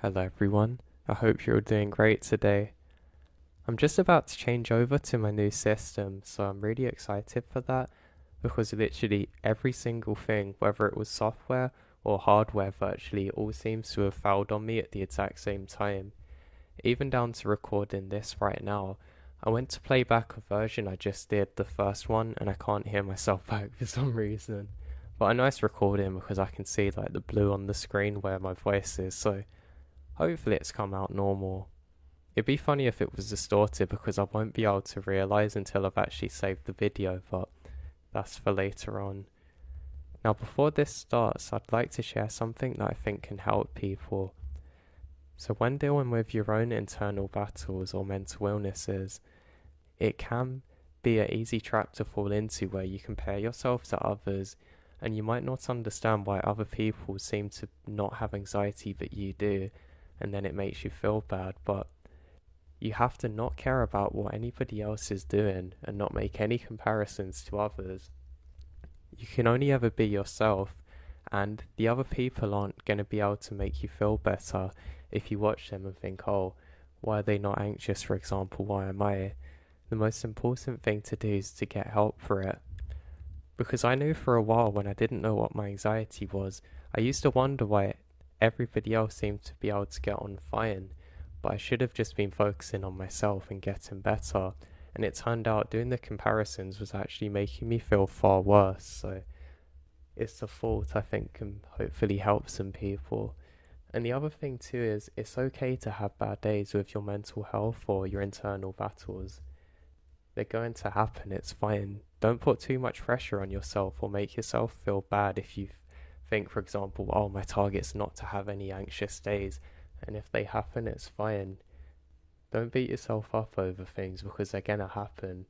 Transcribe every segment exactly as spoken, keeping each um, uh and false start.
Hello everyone, I hope you're all doing great today. I'm just about to change over to my new system, so I'm really excited for that because literally every single thing, whether it was software or hardware virtually, all seems to have failed on me at the exact same time. Even down to recording this right now. I went to play back a version I just did, the first one, and I can't hear myself back for some reason. But a nice recording because I can see like the blue on the screen where my voice is, so hopefully it's come out normal. It'd be funny if it was distorted because I won't be able to realise until I've actually saved the video, but that's for later on. Now before this starts, I'd like to share something that I think can help people. So when dealing with your own internal battles or mental illnesses, it can be an easy trap to fall into where you compare yourself to others and you might not understand why other people seem to not have anxiety but you do, and then it makes you feel bad, but you have to not care about what anybody else is doing and not make any comparisons to others. You can only ever be yourself, and the other people aren't going to be able to make you feel better if you watch them and think, oh, why are they not anxious, for example, why am I? The most important thing to do is to get help for it. Because I knew for a while when I didn't know what my anxiety was, I used to wonder why everybody else seemed to be able to get on fine, but I should have just been focusing on myself and getting better, and it turned out doing the comparisons was actually making me feel far worse, so it's a fault I think can hopefully help some people. And the other thing too is it's okay to have bad days with your mental health or your internal battles. They're going to happen, it's fine. Don't put too much pressure on yourself or make yourself feel bad if you think, for example, oh, my target's not to have any anxious days, and if they happen, it's fine. Don't beat yourself up over things because they're gonna happen.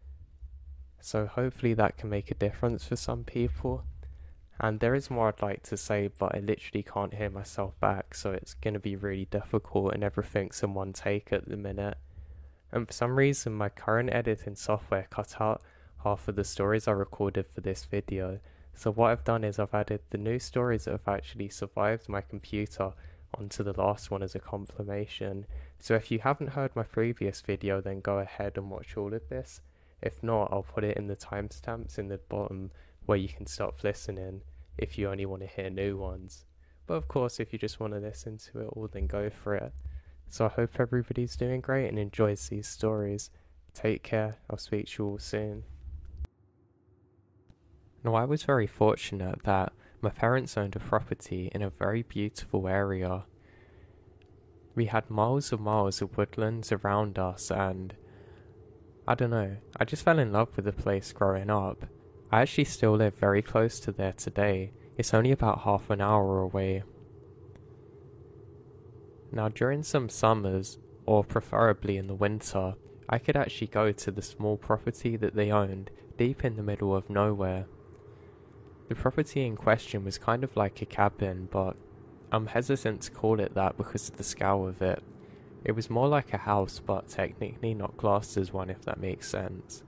So hopefully that can make a difference for some people. And there is more I'd like to say, but I literally can't hear myself back, so it's gonna be really difficult and everything's in one take at the minute. And for some reason my current editing software cut out half of the stories I recorded for this video. So what I've done is I've added the new stories that have actually survived my computer onto the last one as a confirmation. So if you haven't heard my previous video, then go ahead and watch all of this. If not, I'll put it in the timestamps in the bottom where you can stop listening if you only want to hear new ones. But of course, if you just want to listen to it all, then go for it. So I hope everybody's doing great and enjoys these stories. Take care, I'll speak to you all soon. Now, I was very fortunate that my parents owned a property in a very beautiful area. We had miles and miles of woodlands around us, and I don't know, I just fell in love with the place growing up. I actually still live very close to there today. It's only about half an hour away. Now, during some summers, or preferably in the winter, I could actually go to the small property that they owned, deep in the middle of nowhere. The property in question was kind of like a cabin, but I'm hesitant to call it that because of the scale of it. It was more like a house, but technically not classed as one, if that makes sense.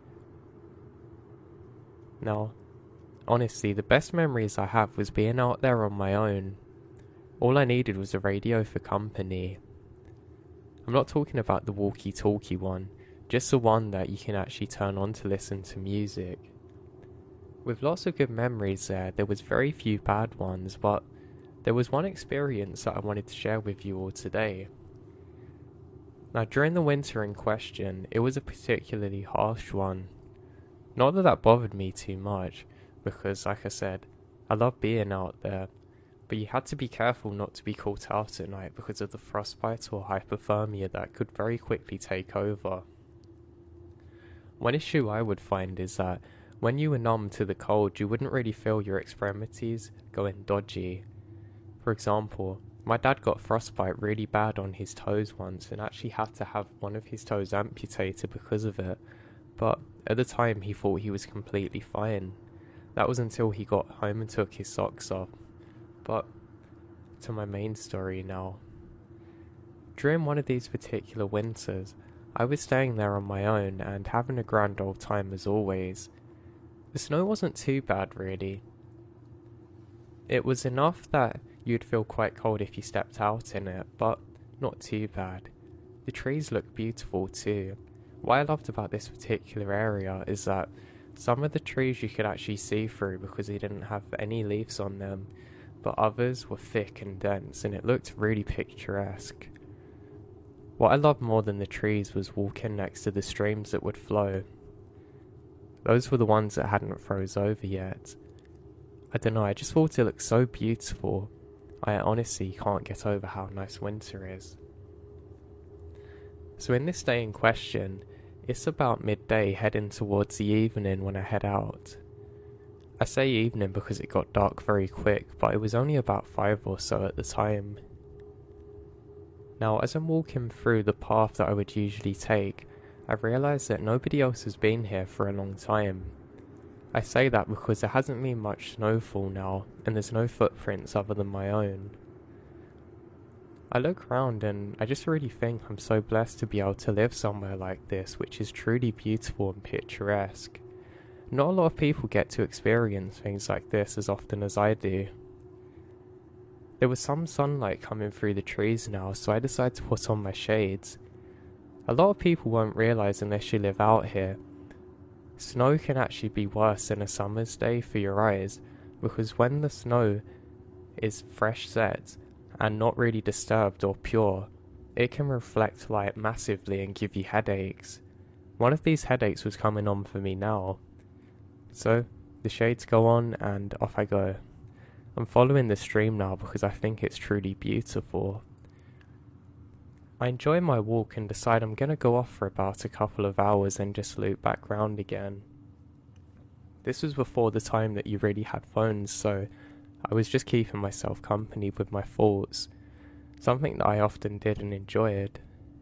Now, honestly, the best memories I have was being out there on my own. All I needed was a radio for company. I'm not talking about the walkie-talkie one, just the one that you can actually turn on to listen to music. With lots of good memories there, there was very few bad ones, but there was one experience that I wanted to share with you all today. Now, during the winter in question, it was a particularly harsh one. Not that that bothered me too much, because like I said, I love being out there, but you had to be careful not to be caught out at night because of the frostbite or hypothermia that could very quickly take over. One issue I would find is that when you were numb to the cold, you wouldn't really feel your extremities going dodgy. For example, my dad got frostbite really bad on his toes once and actually had to have one of his toes amputated because of it, but at the time he thought he was completely fine. That was until he got home and took his socks off. But to my main story now. During one of these particular winters, I was staying there on my own and having a grand old time as always. The snow wasn't too bad really. It was enough that You'd feel quite cold if you stepped out in it, but not too bad. The trees look beautiful too. What I loved about this particular area is that some of the trees you could actually see through because they didn't have any leaves on them, but others were thick and dense, and it looked really picturesque. What I loved more than the trees was walking next to the streams that would flow. Those were the ones that hadn't froze over yet. I don't know, I just thought it looked so beautiful. I honestly can't get over how nice winter is. So in this day in question, it's about midday heading towards the evening when I head out. I say evening because it got dark very quick, but it was only about five or so at the time. Now, as I'm walking through the path that I would usually take, I realise that nobody else has been here for a long time. I say that because there hasn't been much snowfall now, and there's no footprints other than my own. I look around and I just really think I'm so blessed to be able to live somewhere like this, which is truly beautiful and picturesque. Not a lot of people get to experience things like this as often as I do. There was some sunlight coming through the trees now, so I decided to put on my shades. A lot of people won't realise unless you live out here. Snow can actually be worse than a summer's day for your eyes, because when the snow is fresh set and not really disturbed or pure, it can reflect light massively and give you headaches. One of these headaches was coming on for me now. So, the shades go on and off I go. I'm following the stream now because I think it's truly beautiful. I enjoy my walk and decide I'm going to go off for about a couple of hours and just loop back round again. This was before the time that you really had phones, so I was just keeping myself company with my thoughts, something that I often did and enjoyed.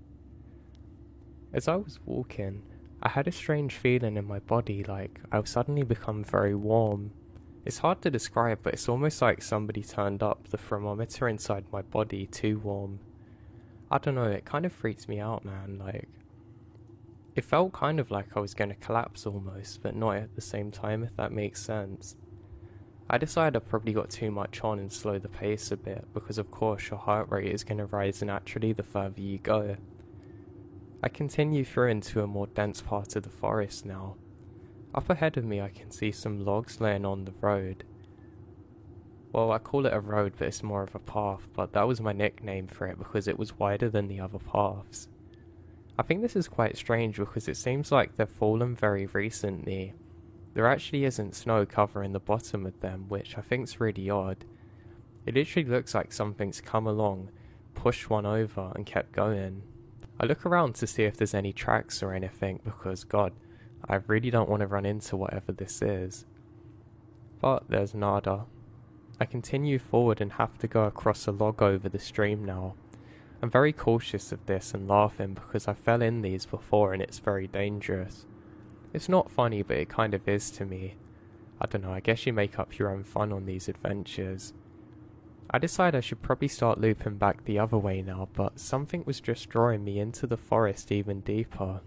As I was walking, I had a strange feeling in my body, like I would suddenly become very warm. It's hard to describe, but it's almost like somebody turned up the thermometer inside my body too warm. I don't know, it kind of freaked me out, man, like, it felt kind of like I was going to collapse almost, but not at the same time, if that makes sense. I decided I probably got too much on and slowed the pace a bit, because of course your heart rate is going to rise naturally the further you go. I continue through into a more dense part of the forest now. Up ahead of me I can see some logs laying on the road. Well, I call it a road, but it's more of a path, but that was my nickname for it because it was wider than the other paths. I think this is quite strange because it seems like they've fallen very recently. There actually isn't snow covering the bottom of them, which I think's really odd. It literally looks like something's come along, pushed one over and kept going. I look around to see if there's any tracks or anything because, God, I really don't want to run into whatever this is. But there's nada. I continue forward and have to go across a log over the stream now. I'm very cautious of this and laughing because I fell in these before and it's very dangerous. It's not funny, but it kind of is to me. I don't know, I guess you make up your own fun on these adventures. I decide I should probably start looping back the other way now, but something was just drawing me into the forest even deeper.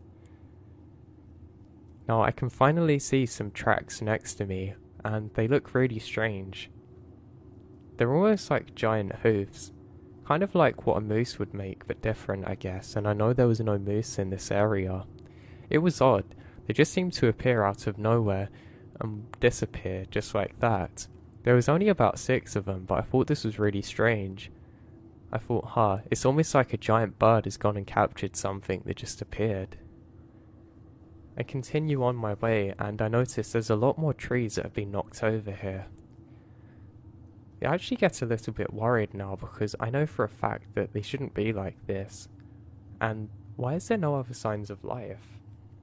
Now I can finally see some tracks next to me, and they look really strange. They're almost like giant hoofs, kind of like what a moose would make, but different I guess, and I know there was no moose in this area. It was odd, they just seemed to appear out of nowhere and disappear just like that. There was only about six of them, but I thought this was really strange. I thought, huh, it's almost like a giant bird has gone and captured something that just appeared. I continue on my way and I notice there's a lot more trees that have been knocked over here. It actually gets a little bit worried now because I know for a fact that they shouldn't be like this. And why is there no other signs of life?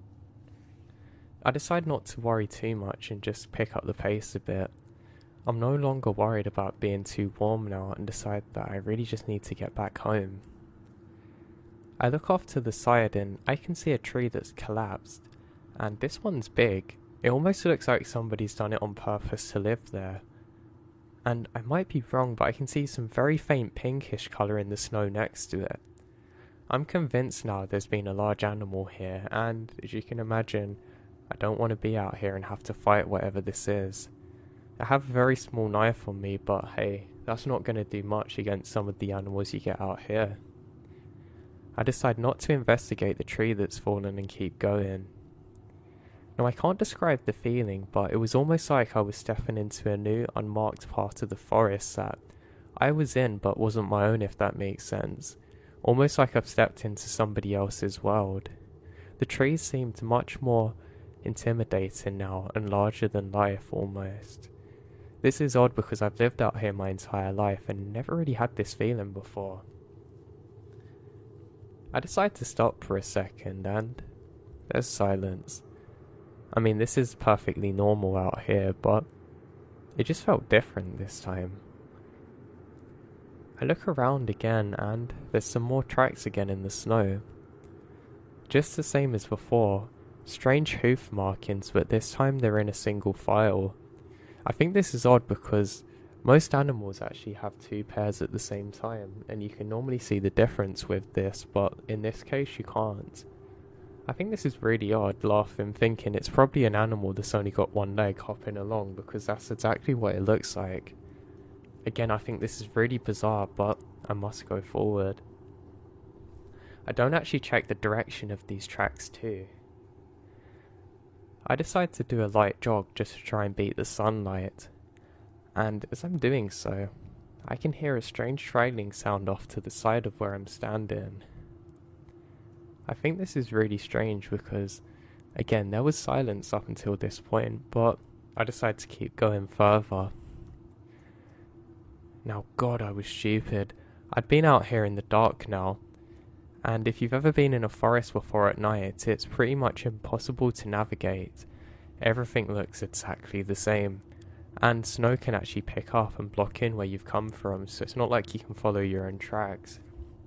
I decide not to worry too much and just pick up the pace a bit. I'm no longer worried about being too warm now and decide that I really just need to get back home. I look off to the side and I can see a tree that's collapsed. And this one's big. It almost looks like somebody's done it on purpose to live there. And I might be wrong, but I can see some very faint pinkish colour in the snow next to it. I'm convinced now there's been a large animal here, and as you can imagine, I don't want to be out here and have to fight whatever this is. I have a very small knife on me, but hey, that's not going to do much against some of the animals you get out here. I decide not to investigate the tree that's fallen and keep going. Now I can't describe the feeling, but it was almost like I was stepping into a new unmarked part of the forest that I was in but wasn't my own, if that makes sense. Almost like I've stepped into somebody else's world. The trees seemed much more intimidating now and larger than life almost. This is odd because I've lived out here my entire life and never really had this feeling before. I decide to stop for a second and there's silence. I mean, this is perfectly normal out here, but it just felt different this time. I look around again and there's some more tracks again in the snow. Just the same as before, strange hoof markings, but this time they're in a single file. I think this is odd because most animals actually have two pairs at the same time, and you can normally see the difference with this, but in this case you can't. I think this is really odd, laughing, thinking it's probably an animal that's only got one leg hopping along, because that's exactly what it looks like. Again, I think this is really bizarre, but I must go forward. I don't actually check the direction of these tracks too. I decide to do a light jog just to try and beat the sunlight, and as I'm doing so, I can hear a strange trailing sound off to the side of where I'm standing. I think this is really strange because, again, there was silence up until this point, but I decide to keep going further. Now, God, I was stupid. I'd been out here in the dark now, and if you've ever been in a forest before at night, it's pretty much impossible to navigate. Everything looks exactly the same, and snow can actually pick up and block in where you've come from, so it's not like you can follow your own tracks.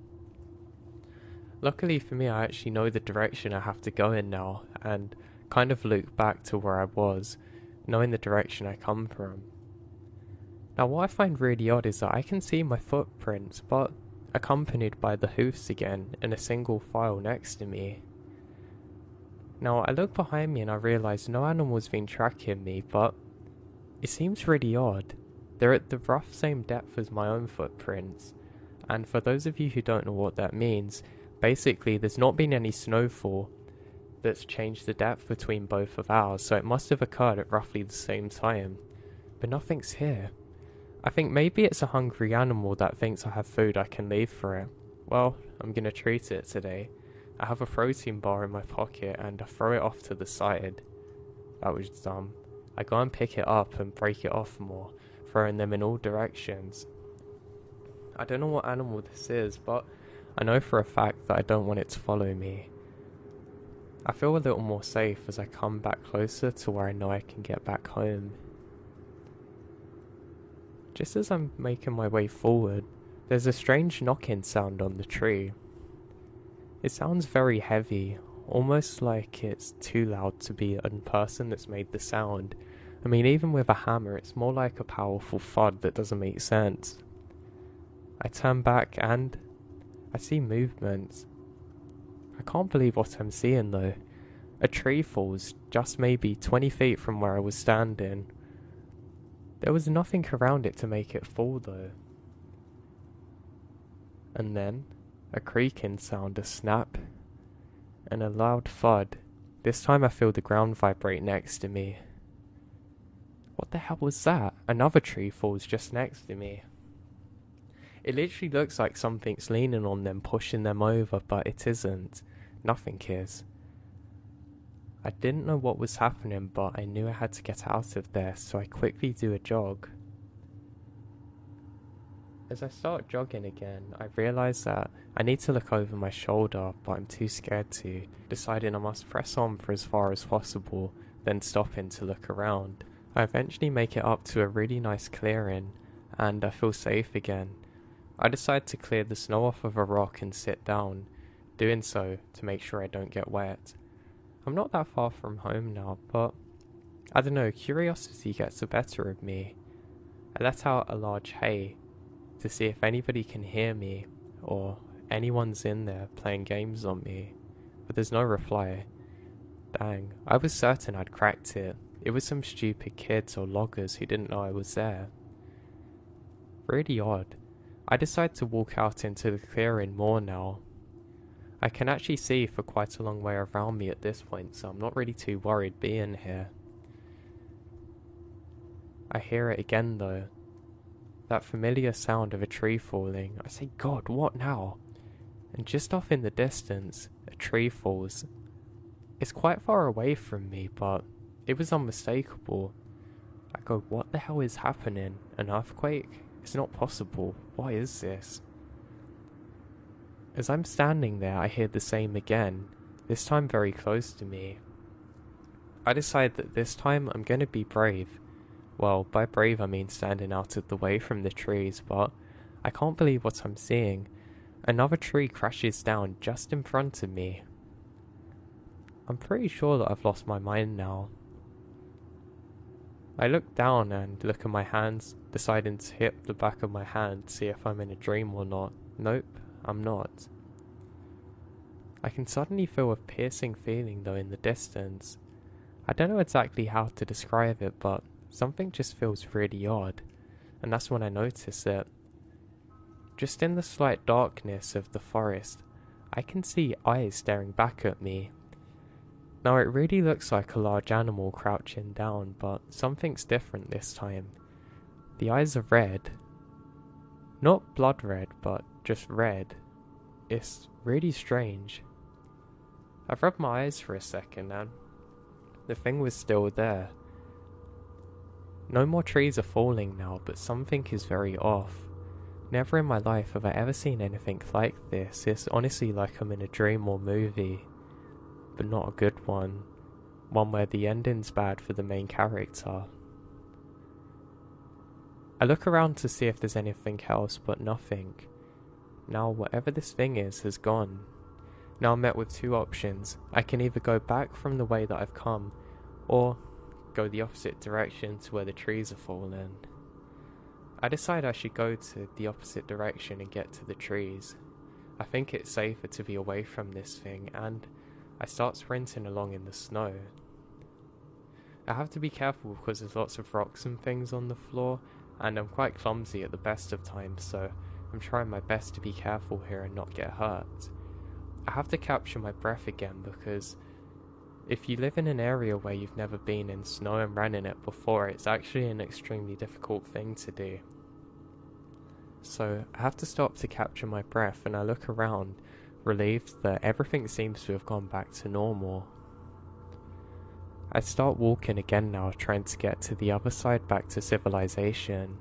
Luckily for me, I actually know the direction I have to go in now, and kind of look back to where I was, knowing the direction I come from. Now what I find really odd is that I can see my footprints, but accompanied by the hoofs again in a single file next to me. Now I look behind me and I realise no animal's been tracking me, but it seems really odd. They're at the rough same depth as my own footprints, and for those of you who don't know what that means, basically there's not been any snowfall that's changed the depth between both of ours, so it must have occurred at roughly the same time, but nothing's here. I think maybe it's a hungry animal that thinks I have food I can leave for it. Well, I'm gonna treat it today. I have a protein bar in my pocket and I throw it off to the side. That was dumb. I go and pick it up and break it off more, throwing them in all directions. I don't know what animal this is, but I know for a fact that I don't want it to follow me. I feel a little more safe as I come back closer to where I know I can get back home. Just as I'm making my way forward, there's a strange knocking sound on the tree. It sounds very heavy, almost like it's too loud to be a person that's made the sound. I mean, even with a hammer, it's more like a powerful thud that doesn't make sense. I turn back and I see movement. I can't believe what I'm seeing though. A tree falls just maybe twenty feet from where I was standing. There was nothing around it to make it fall though. And then, a creaking sound, a snap, and a loud thud. This time I feel the ground vibrate next to me. What the hell was that? Another tree falls just next to me. It literally looks like something's leaning on them, pushing them over, but it isn't. Nothing is. I didn't know what was happening, but I knew I had to get out of there, so I quickly do a jog. As I start jogging again, I realise that I need to look over my shoulder, but I'm too scared to, deciding I must press on for as far as possible, then stopping to look around. I eventually make it up to a really nice clearing, and I feel safe again. I decide to clear the snow off of a rock and sit down, doing so to make sure I don't get wet. I'm not that far from home now, but I don't know, curiosity gets the better of me. I let out a large hey to see if anybody can hear me or anyone's in there playing games on me, but there's no reply. Dang, I was certain I'd cracked it. It was some stupid kids or loggers who didn't know I was there. Really odd. I decide to walk out into the clearing more now. I can actually see for quite a long way around me at this point, so I'm not really too worried being here. I hear it again though. That familiar sound of a tree falling. I say, God, what now? And just off in the distance, a tree falls. It's quite far away from me, but it was unmistakable. I go, what the hell is happening? An earthquake? It's not possible. Why is this? As I'm standing there, I hear the same again, this time very close to me. I decide that this time I'm going to be brave. Well, by brave I mean standing out of the way from the trees, but I can't believe what I'm seeing. Another tree crashes down just in front of me. I'm pretty sure that I've lost my mind now. I look down and look at my hands, deciding to hit the back of my hand to see if I'm in a dream or not. Nope, I'm not. I can suddenly feel a piercing feeling though in the distance. I don't know exactly how to describe it, but something just feels really odd, and that's when I notice it. Just in the slight darkness of the forest, I can see eyes staring back at me. Now it really looks like a large animal crouching down, but something's different this time. The eyes are red. Not blood red, but just red. It's really strange. I've rubbed my eyes for a second and the thing was still there. No more trees are falling now, but something is very off. Never in my life have I ever seen anything like this. It's honestly like I'm in a dream or movie, but not a good one. One where the ending's bad for the main character. I look around to see if there's anything else, but nothing. Now whatever this thing is has gone. Now I'm met with two options. I can either go back from the way that I've come, or go the opposite direction to where the trees are falling. I decide I should go to the opposite direction and get to the trees. I think it's safer to be away from this thing, and I start sprinting along in the snow. I have to be careful because there's lots of rocks and things on the floor, and I'm quite clumsy at the best of times, so I'm trying my best to be careful here and not get hurt. I have to capture my breath again because if you live in an area where you've never been in snow and ran in it before, it's actually an extremely difficult thing to do. So I have to stop to capture my breath, and I look around, relieved that everything seems to have gone back to normal. I start walking again now, trying to get to the other side back to civilization.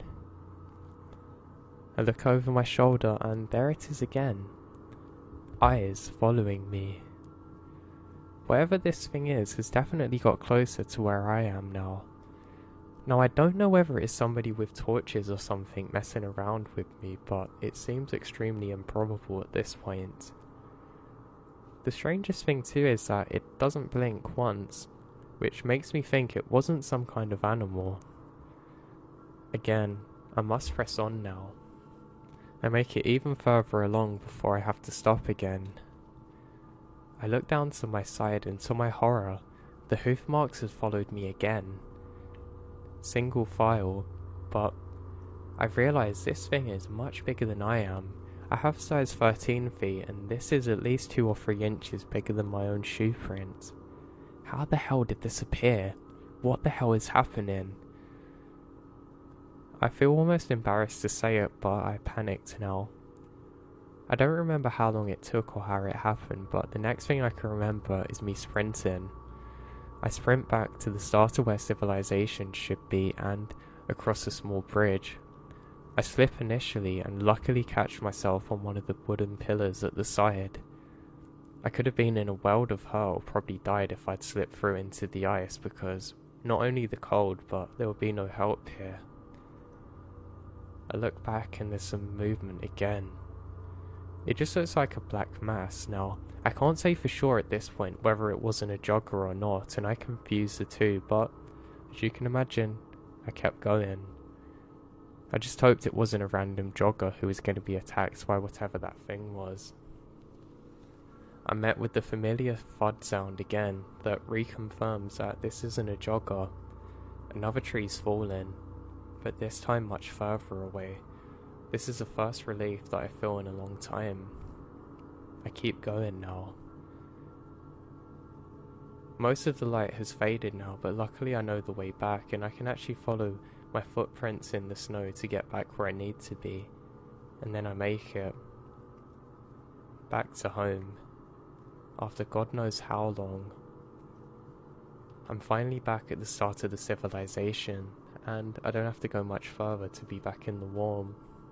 I look over my shoulder and there it is again. Eyes following me. Whatever this thing is has definitely got closer to where I am now. Now I don't know whether it's somebody with torches or something messing around with me, but it seems extremely improbable at this point. The strangest thing too is that it doesn't blink once, which makes me think it wasn't some kind of animal. Again, I must press on now. I make it even further along before I have to stop again. I look down to my side and to my horror, the hoof marks have followed me again. Single file, but I've realised this thing is much bigger than I am. I have size thirteen feet and this is at least two or three inches bigger than my own shoe print. How the hell did this appear? What the hell is happening? I feel almost embarrassed to say it, but I panicked now. I don't remember how long it took or how it happened, but the next thing I can remember is me sprinting. I sprint back to the start of where civilization should be and across a small bridge. I slip initially and luckily catch myself on one of the wooden pillars at the side. I could have been in a world of hurt or probably died if I'd slipped through into the ice because not only the cold, but there would be no help here. I look back and there's some movement again. It just looks like a black mass. Now, I can't say for sure at this point whether it wasn't a jogger or not, and I confuse the two, but as you can imagine, I kept going. I just hoped it wasn't a random jogger who was going to be attacked by whatever that thing was. I met with the familiar thud sound again that reconfirms that this isn't a jogger. Another tree's fallen, but this time much further away. This is the first relief that I feel in a long time. I keep going now. Most of the light has faded now, but luckily I know the way back and I can actually follow my footprints in the snow to get back where I need to be. And then I make it back to home after God knows how long. I'm finally back at the start of the civilization, and I don't have to go much further to be back in the warm.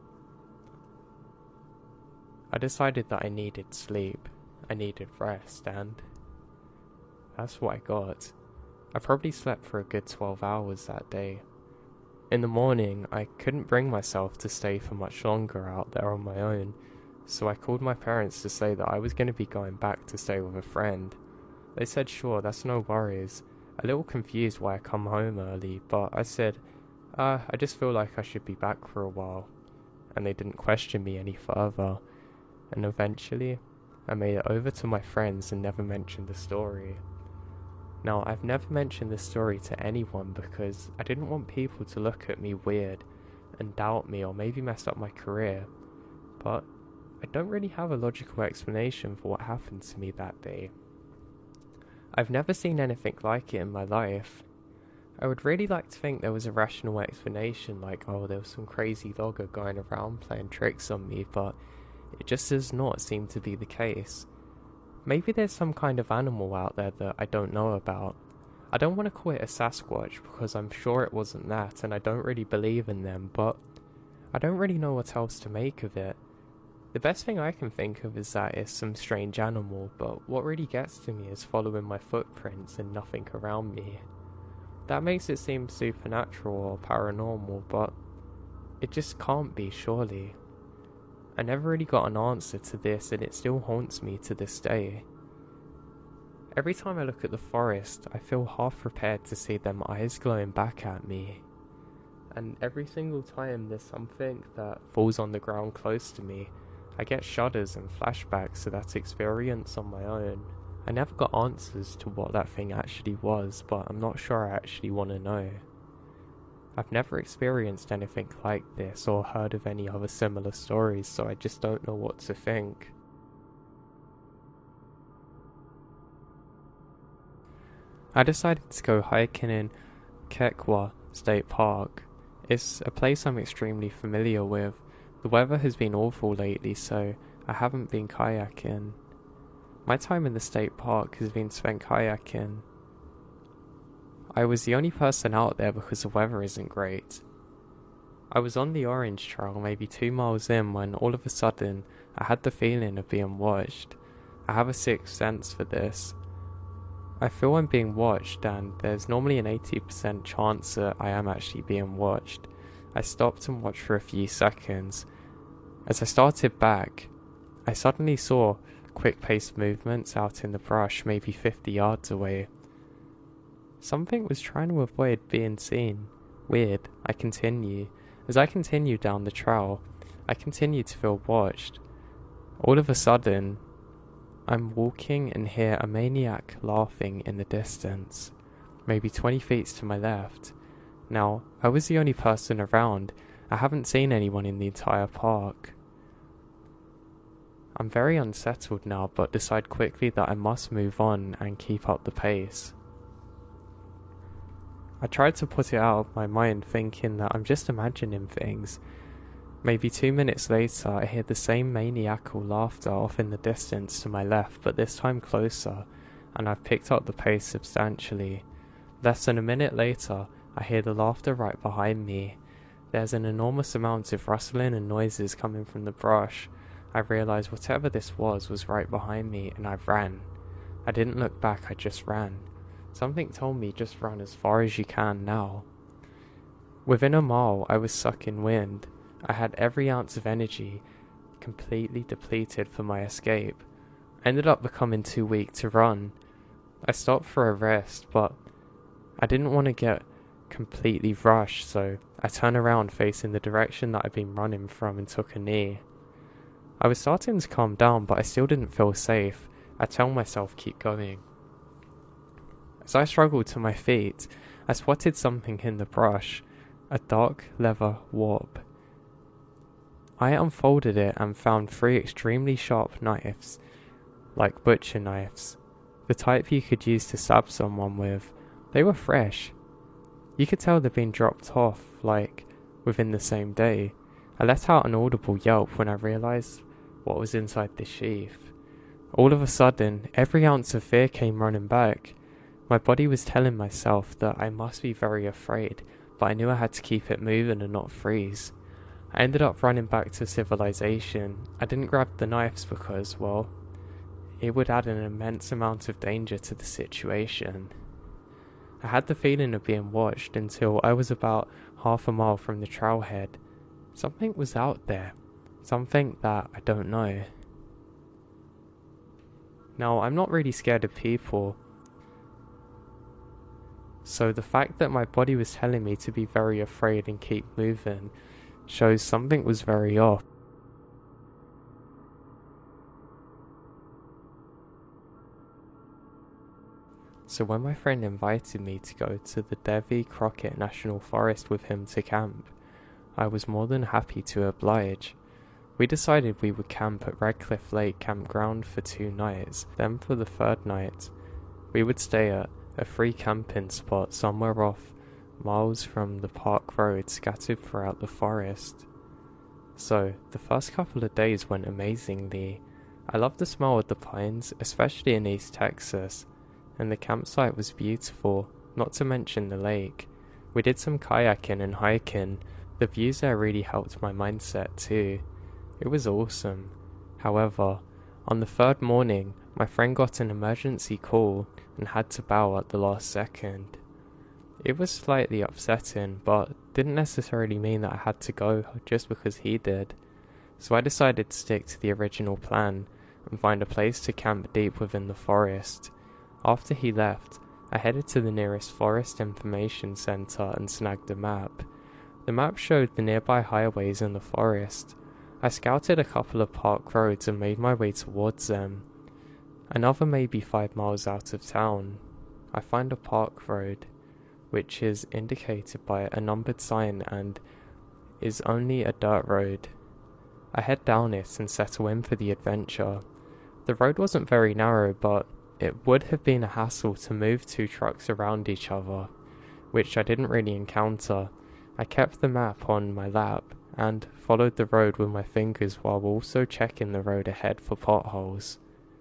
I decided that I needed sleep, I needed rest, and that's what I got. I probably slept for a good twelve hours that day. In the morning, I couldn't bring myself to stay for much longer out there on my own, so I called my parents to say that I was going to be going back to stay with a friend. They said sure, that's no worries. A little confused why I come home early, but I said, uh, I just feel like I should be back for a while. And they didn't question me any further. And eventually, I made it over to my friends and never mentioned the story. Now, I've never mentioned this story to anyone because I didn't want people to look at me weird and doubt me or maybe mess up my career. But I don't really have a logical explanation for what happened to me that day. I've never seen anything like it in my life. I would really like to think there was a rational explanation, like, oh, there was some crazy logger going around playing tricks on me, but it just does not seem to be the case. Maybe there's some kind of animal out there that I don't know about. I don't want to call it a Sasquatch because I'm sure it wasn't that, and I don't really believe in them, but I don't really know what else to make of it. The best thing I can think of is that it's some strange animal, but what really gets to me is following my footprints and nothing around me. That makes it seem supernatural or paranormal, but it just can't be, surely. I never really got an answer to this, and it still haunts me to this day. Every time I look at the forest, I feel half prepared to see them eyes glowing back at me. And every single time there's something that falls on the ground close to me, I get shudders and flashbacks to that experience on my own. I never got answers to what that thing actually was, but I'm not sure I actually want to know. I've never experienced anything like this or heard of any other similar stories, so I just don't know what to think. I decided to go hiking in Kekwa State Park. It's a place I'm extremely familiar with. The weather has been awful lately, so I haven't been kayaking. My time in the state park has been spent kayaking. I was the only person out there because the weather isn't great. I was on the Orange Trail maybe two miles in when all of a sudden I had the feeling of being watched. I have a sixth sense for this. I feel I'm being watched, and there's normally an eighty percent chance that I am actually being watched. I stopped and watched for a few seconds. As I started back, I suddenly saw quick-paced movements out in the brush maybe fifty yards away. Something was trying to avoid being seen. Weird. I continue. As I continue down the trail, I continue to feel watched. All of a sudden, I'm walking and hear a maniac laughing in the distance, maybe twenty feet to my left. Now, I was the only person around. I haven't seen anyone in the entire park. I'm very unsettled now, but decide quickly that I must move on and keep up the pace. I tried to put it out of my mind, thinking that I'm just imagining things. Maybe two minutes later, I hear the same maniacal laughter off in the distance to my left, but this time closer, and I've picked up the pace substantially. Less than a minute later, I hear the laughter right behind me. There's an enormous amount of rustling and noises coming from the brush. I realised whatever this was was right behind me, and I ran. I didn't look back, I just ran. Something told me just run as far as you can now. Within a mile, I was sucking wind. I had every ounce of energy completely depleted for my escape. I ended up becoming too weak to run. I stopped for a rest, but I didn't want to get completely rushed, so I turned around facing the direction that I'd been running from and took a knee. I was starting to calm down, but I still didn't feel safe. I tell myself keep going. As I struggled to my feet, I spotted something in the brush, a dark leather warp. I unfolded it and found three extremely sharp knives, like butcher knives, the type you could use to stab someone with. They were fresh. You could tell they'd been dropped off, like, within the same day. I let out an audible yelp when I realised what was inside the sheath. All of a sudden, every ounce of fear came running back. My body was telling myself that I must be very afraid, but I knew I had to keep it moving and not freeze. I ended up running back to civilization. I didn't grab the knives because, well, it would add an immense amount of danger to the situation. I had the feeling of being watched until I was about half a mile from the trailhead. Something was out there. Something that I don't know. Now, I'm not really scared of people, so the fact that my body was telling me to be very afraid and keep moving shows something was very off. So when my friend invited me to go to the Davy Crockett National Forest with him to camp, I was more than happy to oblige. We decided we would camp at Redcliffe Lake Campground for two nights. Then for the third night, we would stay at a free camping spot somewhere off miles from the park road scattered throughout the forest. So, the first couple of days went amazingly. I loved the smell of the pines, especially in East Texas, and the campsite was beautiful, not to mention the lake. We did some kayaking and hiking. The views there really helped my mindset too. It was awesome. However, on the third morning, my friend got an emergency call and had to bow at the last second. It was slightly upsetting, but didn't necessarily mean that I had to go just because he did. So I decided to stick to the original plan and find a place to camp deep within the forest. After he left, I headed to the nearest forest information centre and snagged a map. The map showed the nearby highways in the forest. I scouted a couple of park roads and made my way towards them. Another maybe five miles out of town, I find a park road, which is indicated by a numbered sign and is only a dirt road. I head down it and settle in for the adventure. The road wasn't very narrow, but it would have been a hassle to move two trucks around each other, which I didn't really encounter. I kept the map on my lap and followed the road with my fingers while also checking the road ahead for potholes.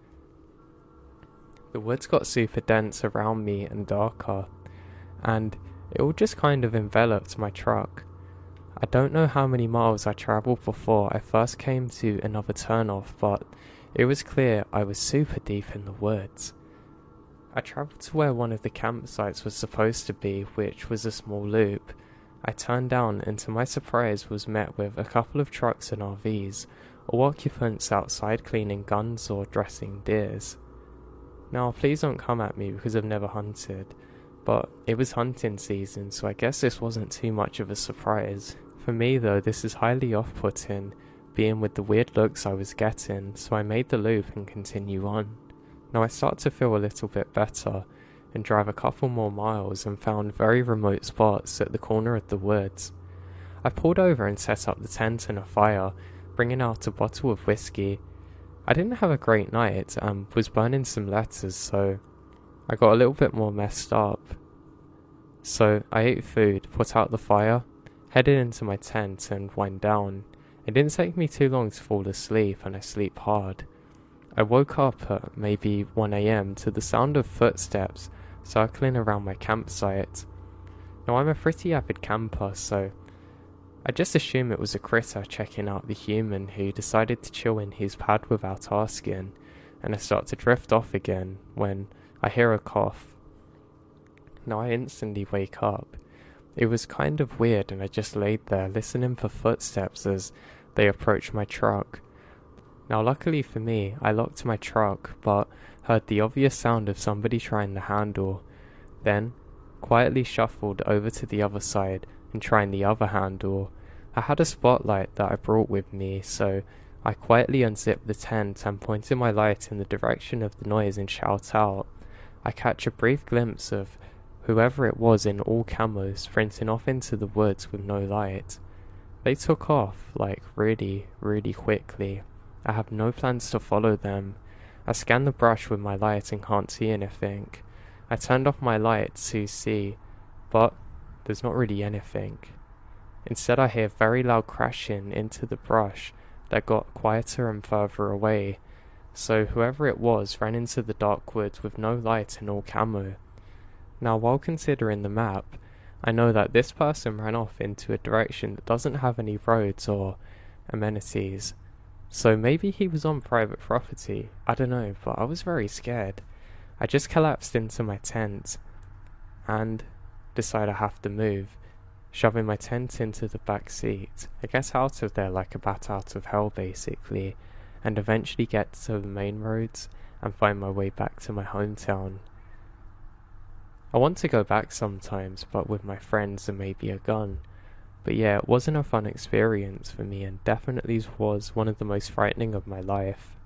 The woods got super dense around me and darker, and it all just kind of enveloped my truck. I don't know how many miles I travelled before I first came to another turnoff, but it was clear I was super deep in the woods. I travelled to where one of the campsites was supposed to be, which was a small loop. I turned down and to my surprise was met with a couple of trucks and R Vs, or occupants outside cleaning guns or dressing deers. Now please don't come at me because I've never hunted, but it was hunting season, so I guess this wasn't too much of a surprise. For me though, this is highly off-putting, being with the weird looks I was getting, so I made the loop and continue on. Now I start to feel a little bit better, and drive a couple more miles and found very remote spots at the corner of the woods. I pulled over and set up the tent and a fire, bringing out a bottle of whiskey. I didn't have a great night and was burning some letters, so I got a little bit more messed up. So I ate food, put out the fire, headed into my tent and wind down. It didn't take me too long to fall asleep, and I sleep hard. I woke up at maybe one a m to the sound of footsteps circling around my campsite. Now I'm a pretty avid camper, so I just assume it was a critter checking out the human who decided to chill in his pad without asking, and I start to drift off again when I hear a cough. Now I instantly wake up. It was kind of weird, and I just laid there listening for footsteps as they approached my truck. Now luckily for me, I locked my truck, but heard the obvious sound of somebody trying the handle, then quietly shuffled over to the other side and trying the other handle. I had a spotlight that I brought with me, so I quietly unzipped the tent and pointed my light in the direction of the noise and shout out. I catch a brief glimpse of whoever it was in all camos sprinting off into the woods with no light. They took off, like, really, really quickly. I have no plans to follow them. I scan the brush with my light and can't see anything. I turned off my light to see, but there's not really anything. Instead, I hear very loud crashing into the brush that got quieter and further away. So whoever it was ran into the dark woods with no light and all camo. Now, while considering the map, I know that this person ran off into a direction that doesn't have any roads or amenities. So maybe he was on private property, I don't know, but I was very scared. I just collapsed into my tent and decided I have to move, shoving my tent into the back seat. I get out of there like a bat out of hell basically, and eventually get to the main roads and find my way back to my hometown. I want to go back sometimes, but with my friends and maybe a gun. But yeah, it wasn't a fun experience for me and definitely was one of the most frightening of my life.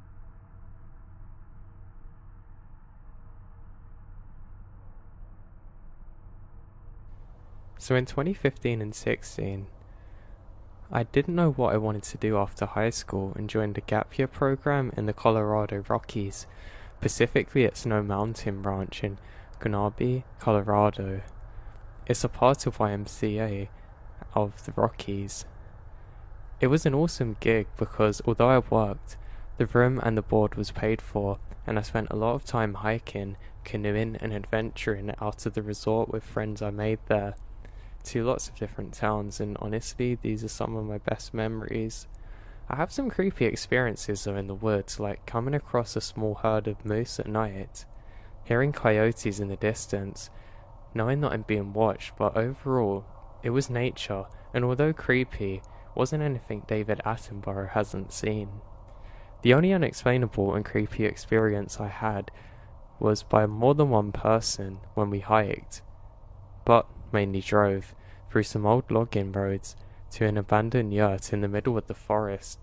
So in twenty fifteen and sixteen, I didn't know what I wanted to do after high school and joined a gap year program in the Colorado Rockies, specifically at Snow Mountain Ranch in Gunarby, Colorado. It's a part of Y M C A of the Rockies. It was an awesome gig because although I worked, the room and the board was paid for, and I spent a lot of time hiking, canoeing and adventuring out of the resort with friends I made there, to lots of different towns, and honestly these are some of my best memories. I have some creepy experiences though in the woods, like coming across a small herd of moose at night, hearing coyotes in the distance, knowing that I'm being watched, but overall, it was nature, and although creepy, wasn't anything David Attenborough hasn't seen. The only unexplainable and creepy experience I had was by more than one person when we hiked, but mainly drove, through some old logging roads to an abandoned yurt in the middle of the forest.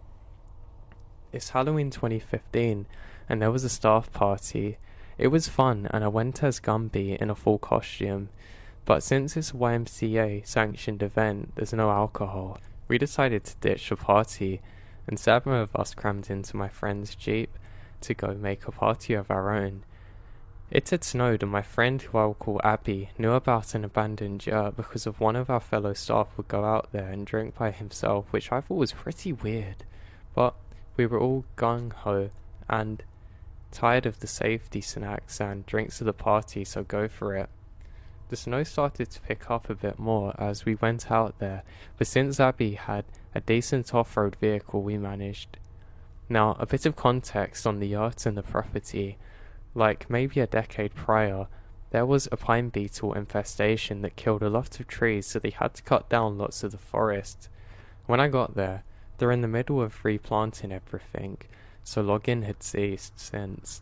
It's Halloween twenty fifteen, and there was a staff party. It was fun, and I went as Gumby in a full costume, but since it's a Y M C A sanctioned event, there's no alcohol. We decided to ditch the party, and seven of us crammed into my friend's Jeep to go make a party of our own. It had snowed, and my friend, who I will call Abby, knew about an abandoned yurt because of one of our fellow staff would go out there and drink by himself, which I thought was pretty weird, but we were all gung-ho and tired of the safety snacks and drinks of the party, so go for it. The snow started to pick up a bit more as we went out there, but since Abby had a decent off-road vehicle, we managed. Now, a bit of context on the yurt and the property. Like maybe a decade prior, there was a pine beetle infestation that killed a lot of trees, so they had to cut down lots of the forest. When I got there, they're in the middle of replanting everything, so logging had ceased since.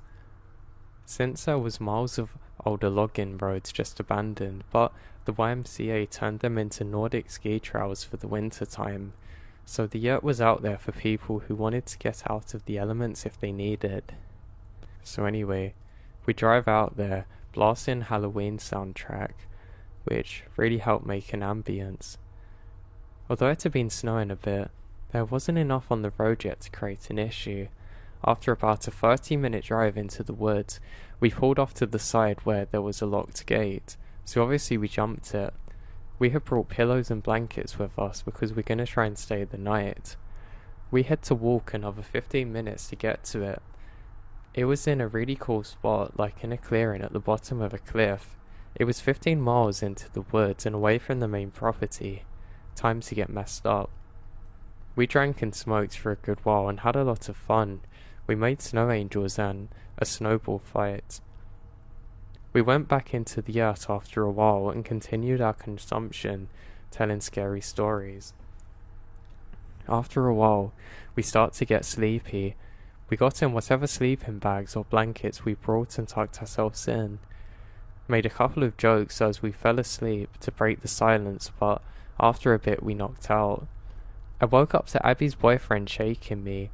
Since there was miles of older logging roads just abandoned, but the Y M C A turned them into Nordic ski trails for the winter time, so the yurt was out there for people who wanted to get out of the elements if they needed. So anyway, we drive out there, blasting Halloween soundtrack, which really helped make an ambience. Although it had been snowing a bit, there wasn't enough on the road yet to create an issue. After about a thirty minute drive into the woods, we pulled off to the side where there was a locked gate, so obviously we jumped it. We had brought pillows and blankets with us because we're going to try and stay the night. We had to walk another fifteen minutes to get to it. It was in a really cool spot, like in a clearing at the bottom of a cliff. It was fifteen miles into the woods and away from the main property. Time to get messed up. We drank and smoked for a good while and had a lot of fun. We made snow angels and a snowball fight. We went back into the yurt after a while and continued our consumption, telling scary stories. After a while, we start to get sleepy. We got in whatever sleeping bags or blankets we brought and tucked ourselves in. Made a couple of jokes as we fell asleep to break the silence, but after a bit we knocked out. I woke up to Abby's boyfriend shaking me.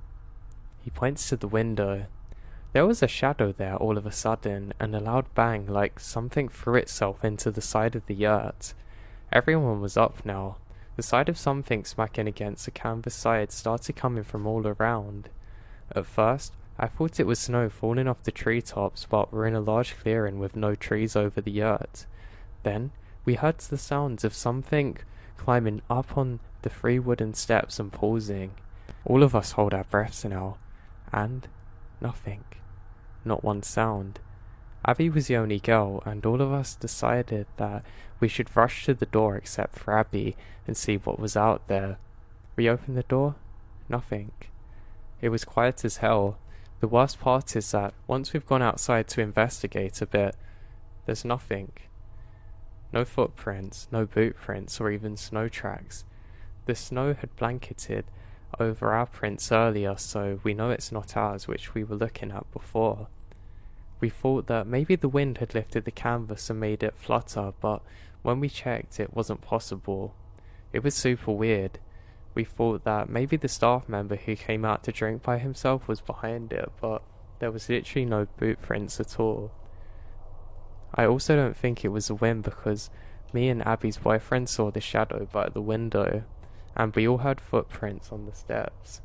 He points to the window. There was a shadow there all of a sudden, and a loud bang like something threw itself into the side of the yurt. Everyone was up now. The sight of something smacking against the canvas side started coming from all around. At first, I thought it was snow falling off the treetops, but we're in a large clearing with no trees over the yurt. Then, we heard the sounds of something climbing up on the three wooden steps and pausing. All of us hold our breaths now, and nothing. Not one sound. Abby was the only girl, and all of us decided that we should rush to the door except for Abby and see what was out there. We opened the door. Nothing. It was quiet as hell. The worst part is that once we've gone outside to investigate a bit, there's nothing. No footprints, no boot prints, or even snow tracks. The snow had blanketed over our prints earlier, so we know it's not ours, which we were looking at before. We thought that maybe the wind had lifted the canvas and made it flutter, but when we checked, it wasn't possible. It was super weird. We thought that maybe the staff member who came out to drink by himself was behind it, but there was literally no boot prints at all. I also don't think it was the wind because me and Abby's boyfriend saw the shadow by the window, and we all heard footprints on the steps.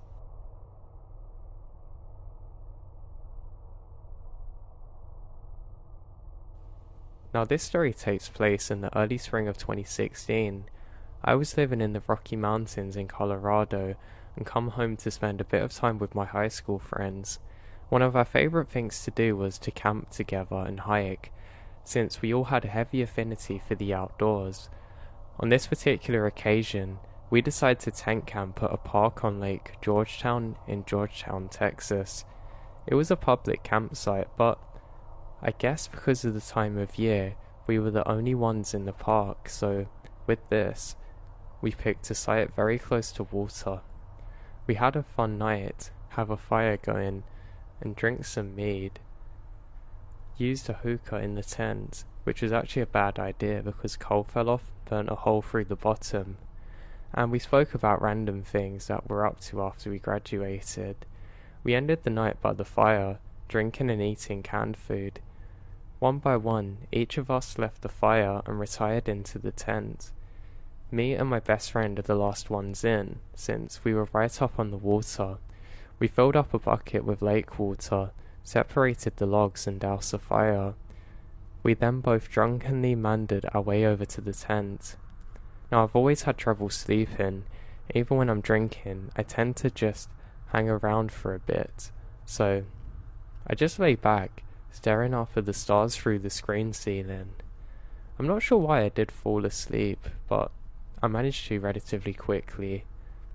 Now this story takes place in the early spring of twenty sixteen. I was living in the Rocky Mountains in Colorado and come home to spend a bit of time with my high school friends. One of our favourite things to do was to camp together and hike, since we all had a heavy affinity for the outdoors. On this particular occasion, we decided to tent camp at a park on Lake Georgetown in Georgetown, Texas. It was a public campsite, but I guess because of the time of year, we were the only ones in the park, so with this, we picked a site very close to water. We had a fun night, have a fire going, and drink some mead. Used a hookah in the tent, which was actually a bad idea because coal fell off and burnt a hole through the bottom. And we spoke about random things that we're up to after we graduated. We ended the night by the fire, drinking and eating canned food. One by one, each of us left the fire and retired into the tent. Me and my best friend are the last ones in, since we were right up on the water. We filled up a bucket with lake water, separated the logs and doused the fire. We then both drunkenly meandered our way over to the tent. Now I've always had trouble sleeping. Even when I'm drinking, I tend to just hang around for a bit. So I just lay back, staring up at the stars through the screen ceiling. I'm not sure why I did fall asleep, but I managed to relatively quickly.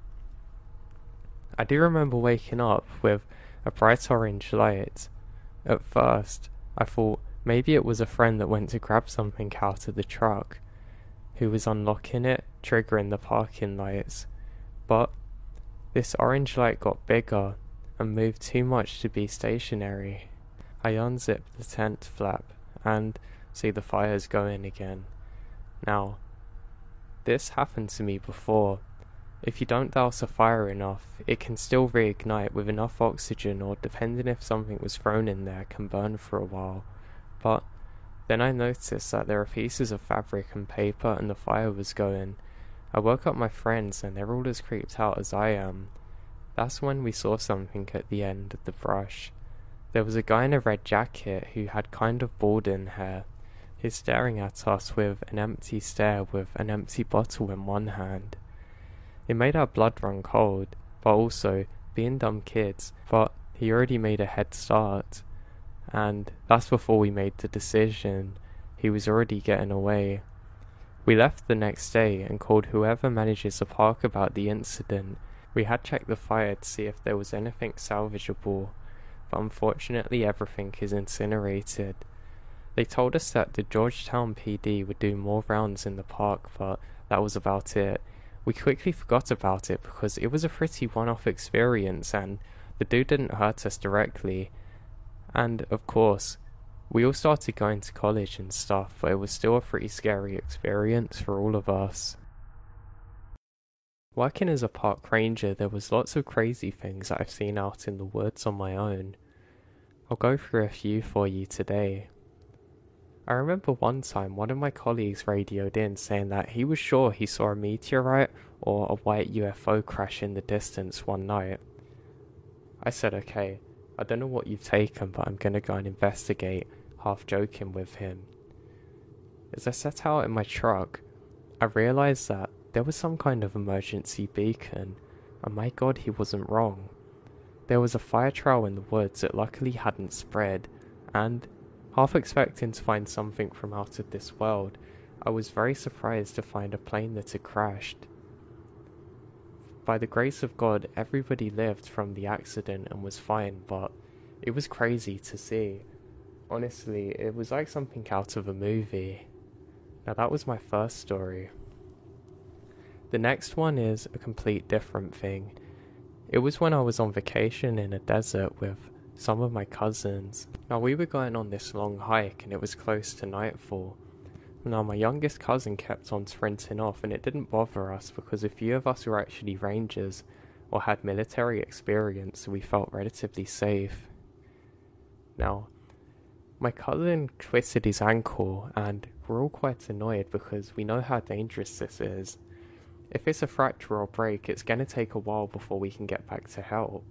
I do remember waking up with a bright orange light. At first, I thought maybe it was a friend that went to grab something out of the truck, who was unlocking it, triggering the parking lights. But this orange light got bigger and moved too much to be stationary. I unzip the tent flap and see the fires going again. Now, this happened to me before. If you don't douse a fire enough, it can still reignite with enough oxygen, or depending if something was thrown in there, can burn for a while. But then I noticed that there are pieces of fabric and paper and the fire was going. I woke up my friends and they're all as creeped out as I am. That's when we saw something at the end of the brush. There was a guy in a red jacket who had kind of balding hair. He's staring at us with an empty stare with an empty bottle in one hand. It made our blood run cold, but also, being dumb kids, but he already made a head start. And that's before we made the decision. He was already getting away. We left the next day and called whoever manages the park about the incident. We had checked the fire to see if there was anything salvageable, but unfortunately everything is incinerated. They told us that the Georgetown P D would do more rounds in the park, but that was about it. We quickly forgot about it because it was a pretty one-off experience and the dude didn't hurt us directly. And of course, we all started going to college and stuff, but it was still a pretty scary experience for all of us. Working as a park ranger, there was lots of crazy things that I've seen out in the woods on my own. I'll go through a few for you today. I remember one time one of my colleagues radioed in saying that he was sure he saw a meteorite or a white U F O crash in the distance one night. I said, okay, I don't know what you've taken, but I'm gonna go and investigate, half joking with him. As I set out in my truck, I realized that there was some kind of emergency beacon, and my god, he wasn't wrong. There was a fire trail in the woods that luckily hadn't spread, and, half expecting to find something from out of this world, I was very surprised to find a plane that had crashed. By the grace of God, everybody lived from the accident and was fine, but it was crazy to see. Honestly, it was like something out of a movie. Now that was my first story. The next one is a complete different thing. It was when I was on vacation in a desert with some of my cousins. Now we were going on this long hike and it was close to nightfall. Now my youngest cousin kept on sprinting off, and it didn't bother us because a few of us were actually rangers or had military experience, so we felt relatively safe. Now, my cousin twisted his ankle and we're all quite annoyed because we know how dangerous this is. If it's a fracture or break, it's going to take a while before we can get back to help.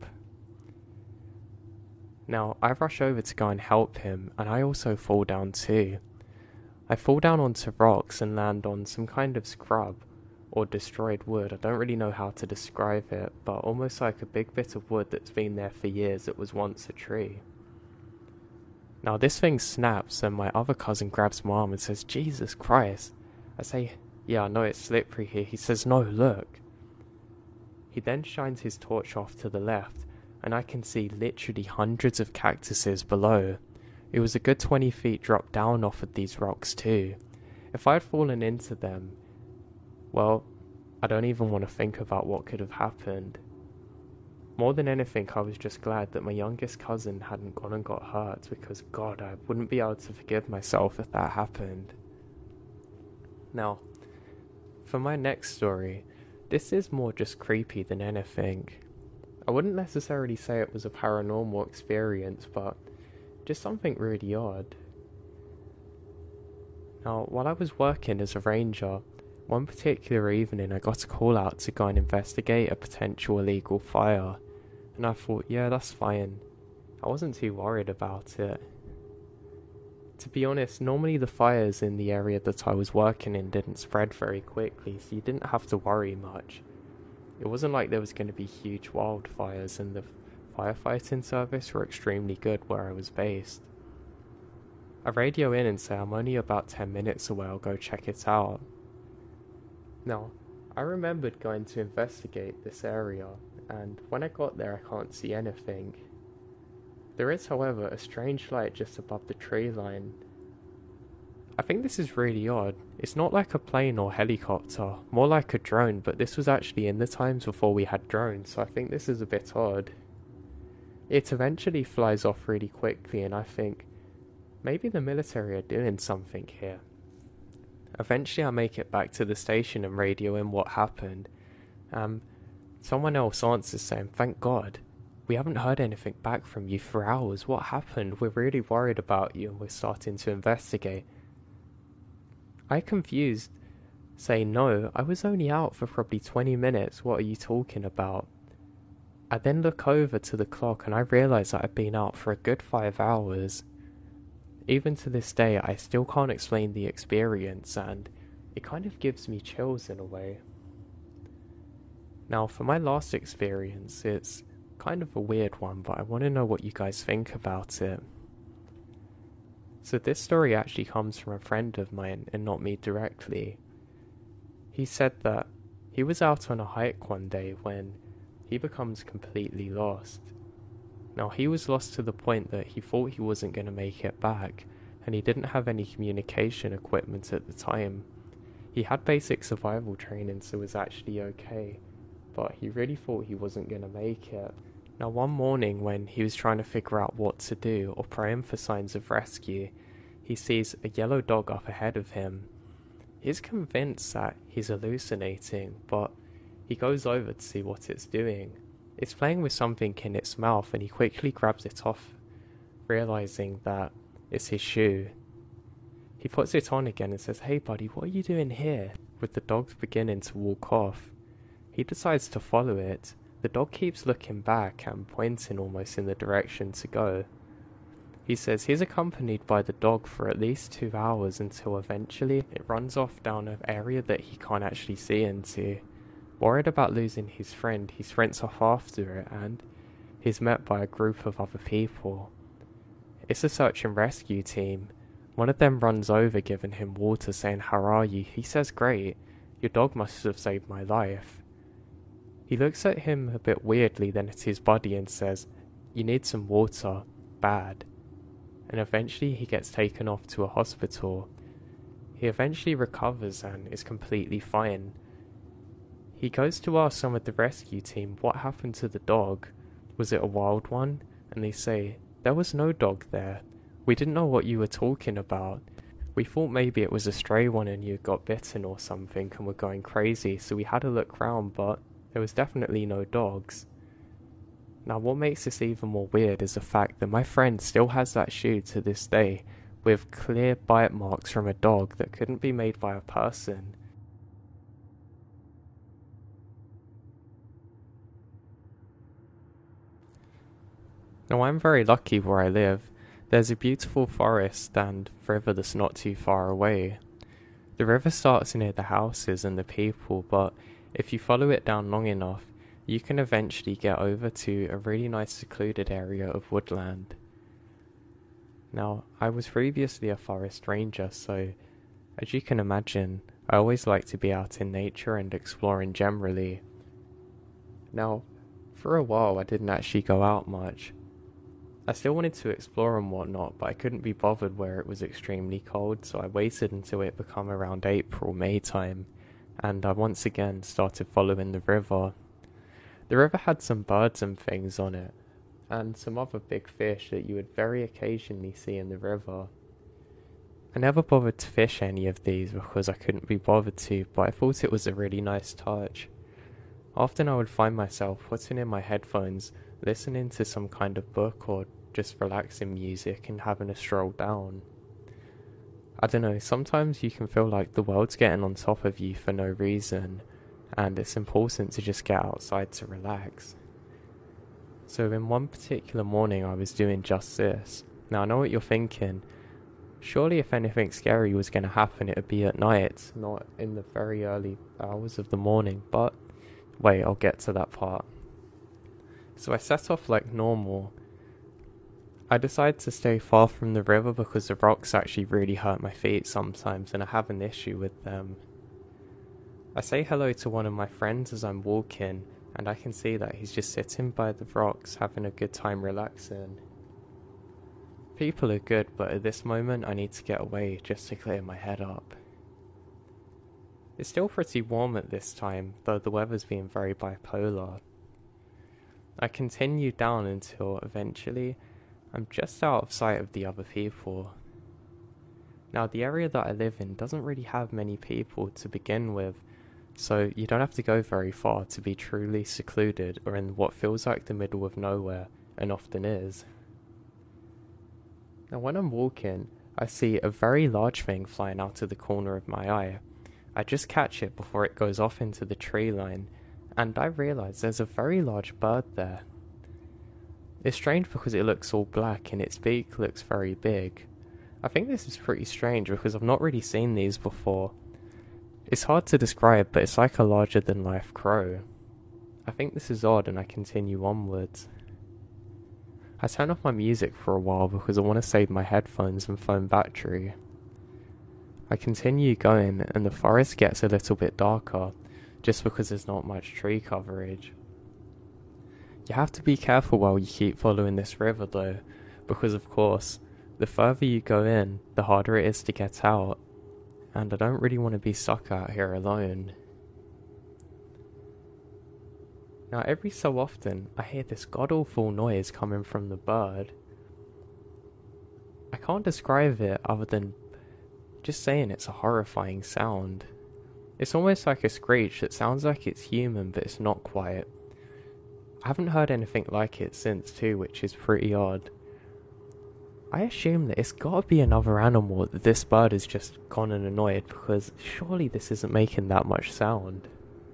Now, I rush over to go and help him, and I also fall down too. I fall down onto rocks and land on some kind of scrub or destroyed wood. I don't really know how to describe it, but almost like a big bit of wood that's been there for years that was once a tree. Now this thing snaps and my other cousin grabs my arm and says, "Jesus Christ." I say, "Yeah, I know it's slippery here." He says, "No, look." He then shines his torch off to the left and I can see literally hundreds of cactuses below. It was a good twenty feet drop down off of these rocks too. If I had fallen into them, well, I don't even want to think about what could have happened. More than anything, I was just glad that my youngest cousin hadn't gone and got hurt, because God, I wouldn't be able to forgive myself if that happened. Now, for my next story, this is more just creepy than anything. I wouldn't necessarily say it was a paranormal experience, but just something really odd. Now, while I was working as a ranger, one particular evening I got a call out to go and investigate a potential illegal fire, and I thought, yeah, that's fine. I wasn't too worried about it. To be honest, normally the fires in the area that I was working in didn't spread very quickly, so you didn't have to worry much. It wasn't like there was going to be huge wildfires, and the firefighting service were extremely good where I was based. I radio in and say I'm only about ten minutes away, I'll go check it out. Now, I remembered going to investigate this area, and when I got there I can't see anything. There is, however, a strange light just above the tree line. I think this is really odd. It's not like a plane or helicopter, more like a drone, but this was actually in the times before we had drones, so I think this is a bit odd. It eventually flies off really quickly, and I think maybe the military are doing something here. Eventually I make it back to the station and radio in what happened. Um, someone else answers saying, "Thank God. We haven't heard anything back from you for hours. What happened? We're really worried about you and we're starting to investigate." I confused, say, "No, I was only out for probably twenty minutes. What are you talking about?" I then look over to the clock and I realise that I've been out for a good five hours. Even to this day, I still can't explain the experience, and it kind of gives me chills in a way. Now, for my last experience, it's kind of a weird one, but I want to know what you guys think about it. So this story actually comes from a friend of mine and not me directly. He said that he was out on a hike one day when he becomes completely lost. Now, he was lost to the point that he thought he wasn't going to make it back, and he didn't have any communication equipment at the time. He had basic survival training, so was actually okay, but he really thought he wasn't going to make it. Now, one morning when he was trying to figure out what to do or praying for signs of rescue, he sees a yellow dog up ahead of him. He's convinced that he's hallucinating, but he goes over to see what it's doing. It's playing with something in its mouth, and he quickly grabs it off, realizing that it's his shoe. He puts it on again and says, "Hey buddy, what are you doing here?" With the dog beginning to walk off. He decides to follow it. The dog keeps looking back and pointing almost in the direction to go. He says he's accompanied by the dog for at least two hours until eventually it runs off down an area that he can't actually see into. Worried about losing his friend, he sprints off after it and he's met by a group of other people. It's a search and rescue team. One of them runs over giving him water saying, "How are you?" He says, "Great, your dog must have saved my life." He looks at him a bit weirdly then at his buddy and says, "You need some water, bad." And eventually he gets taken off to a hospital. He eventually recovers and is completely fine. He goes to ask some of the rescue team what happened to the dog. Was it a wild one? And they say, "There was no dog there. We didn't know what you were talking about. We thought maybe it was a stray one and you got bitten or something and were going crazy, so we had a look round, but there was definitely no dogs." Now what makes this even more weird is the fact that my friend still has that shoe to this day, with clear bite marks from a dog that couldn't be made by a person. Now I'm very lucky where I live. There's a beautiful forest and river that's not too far away. The river starts near the houses and the people, but if you follow it down long enough, you can eventually get over to a really nice secluded area of woodland. Now, I was previously a forest ranger, so as you can imagine, I always like to be out in nature and exploring generally. Now, for a while I didn't actually go out much. I still wanted to explore and whatnot, but I couldn't be bothered where it was extremely cold, so I waited until it became around April, May time, and I once again started following the river. The river had some birds and things on it, and some other big fish that you would very occasionally see in the river. I never bothered to fish any of these because I couldn't be bothered to, but I thought it was a really nice touch. Often I would find myself putting in my headphones, listening to some kind of book or just relaxing music and having a stroll down. I don't know, sometimes you can feel like the world's getting on top of you for no reason, and it's important to just get outside to relax. So in one particular morning I was doing just this. Now I know what you're thinking. Surely if anything scary was going to happen it would be at night, not in the very early hours of the morning, but wait, I'll get to that part. So I set off like normal. I decided to stay far from the river because the rocks actually really hurt my feet sometimes and I have an issue with them. I say hello to one of my friends as I'm walking, and I can see that he's just sitting by the rocks having a good time relaxing. People are good, but at this moment I need to get away just to clear my head up. It's still pretty warm at this time, though the weather's been very bipolar. I continue down until eventually I'm just out of sight of the other people. Now the area that I live in doesn't really have many people to begin with, so you don't have to go very far to be truly secluded or in what feels like the middle of nowhere, and often is. Now when I'm walking, I see a very large thing flying out of the corner of my eye. I just catch it before it goes off into the tree line, and I realise there's a very large bird there. It's strange because it looks all black and its beak looks very big. I think this is pretty strange because I've not really seen these before. It's hard to describe, but it's like a larger than life crow. I think this is odd and I continue onwards. I turn off my music for a while because I want to save my headphones and phone battery. I continue going and the forest gets a little bit darker, just because there's not much tree coverage. You have to be careful while you keep following this river though, because of course, the further you go in, the harder it is to get out, and I don't really want to be stuck out here alone. Now every so often, I hear this god-awful noise coming from the bird. I can't describe it other than just saying it's a horrifying sound. It's almost like a screech that sounds like it's human, but it's not quite. I haven't heard anything like it since too, which is pretty odd. I assume that it's gotta be another animal that this bird has just gone and annoyed, because surely this isn't making that much sound.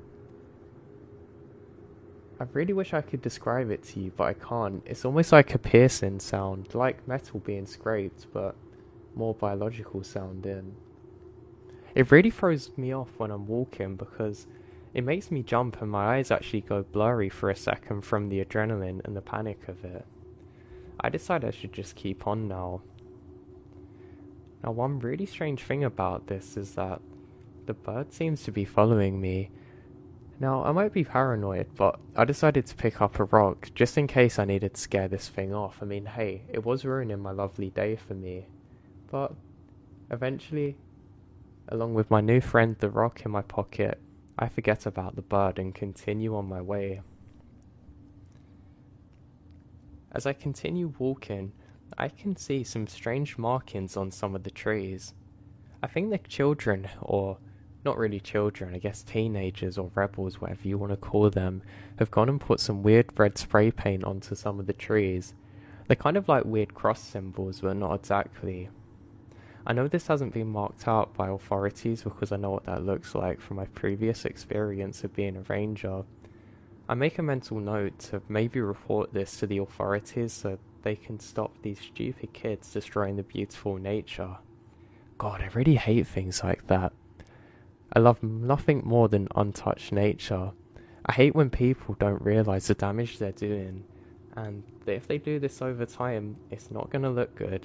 I really wish I could describe it to you, but I can't. It's almost like a piercing sound, like metal being scraped, but more biological sounding. It really throws me off when I'm walking because it makes me jump and my eyes actually go blurry for a second from the adrenaline and the panic of it. I decide I should just keep on now. Now, one really strange thing about this is that the bird seems to be following me. Now, I might be paranoid, but I decided to pick up a rock just in case I needed to scare this thing off. I mean, hey, it was ruining my lovely day for me. But eventually, along with my new friend the rock in my pocket, I forget about the bird and continue on my way. As I continue walking, I can see some strange markings on some of the trees. I think the children, or not really children, I guess teenagers or rebels, whatever you want to call them, have gone and put some weird red spray paint onto some of the trees. They're kind of like weird cross symbols, but not exactly. I know this hasn't been marked out by authorities because I know what that looks like from my previous experience of being a ranger. I make a mental note to maybe report this to the authorities so they can stop these stupid kids destroying the beautiful nature. God, I really hate things like that. I love nothing more than untouched nature. I hate when people don't realise the damage they're doing, and that if they do this over time, it's not going to look good.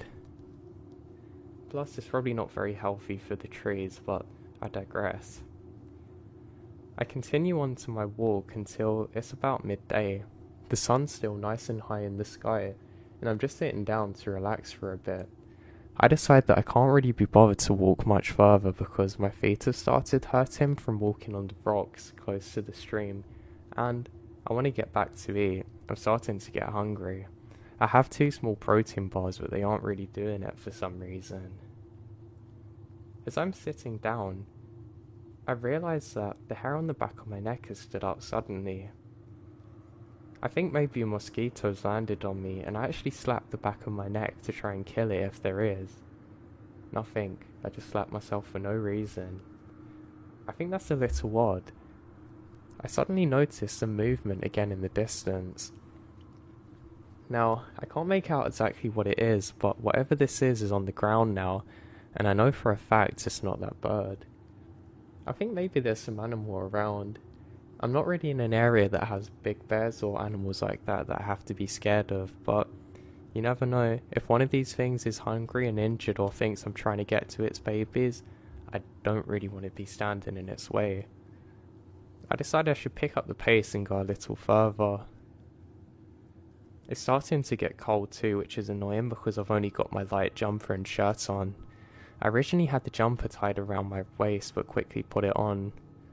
Plus, it's probably not very healthy for the trees, but I digress. I continue on to my walk until it's about midday. The sun's still nice and high in the sky, and I'm just sitting down to relax for a bit. I decide that I can't really be bothered to walk much further because my feet have started hurting from walking on the rocks close to the stream, and I want to get back to eat. I'm starting to get hungry. I have two small protein bars, but they aren't really doing it for some reason. As I'm sitting down, I realise that the hair on the back of my neck has stood up suddenly. I think maybe a mosquito's landed on me, and I actually slapped the back of my neck to try and kill it if there is. Nothing. I just slapped myself for no reason. I think that's a little odd. I suddenly noticed some movement again in the distance. Now, I can't make out exactly what it is, but whatever this is is on the ground now, and I know for a fact it's not that bird. I think maybe there's some animal around. I'm not really in an area that has big bears or animals like that that I have to be scared of, but you never know. If one of these things is hungry and injured or thinks I'm trying to get to its babies, I don't really want to be standing in its way. I decided I should pick up the pace and go a little further. It's starting to get cold too, which is annoying because I've only got my light jumper and shirt on. I originally had the jumper tied around my waist but quickly put it on.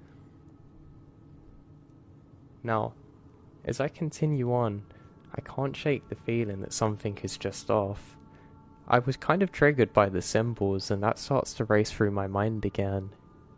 Now, as I continue on, I can't shake the feeling that something is just off. I was kind of triggered by the symbols, and that starts to race through my mind again.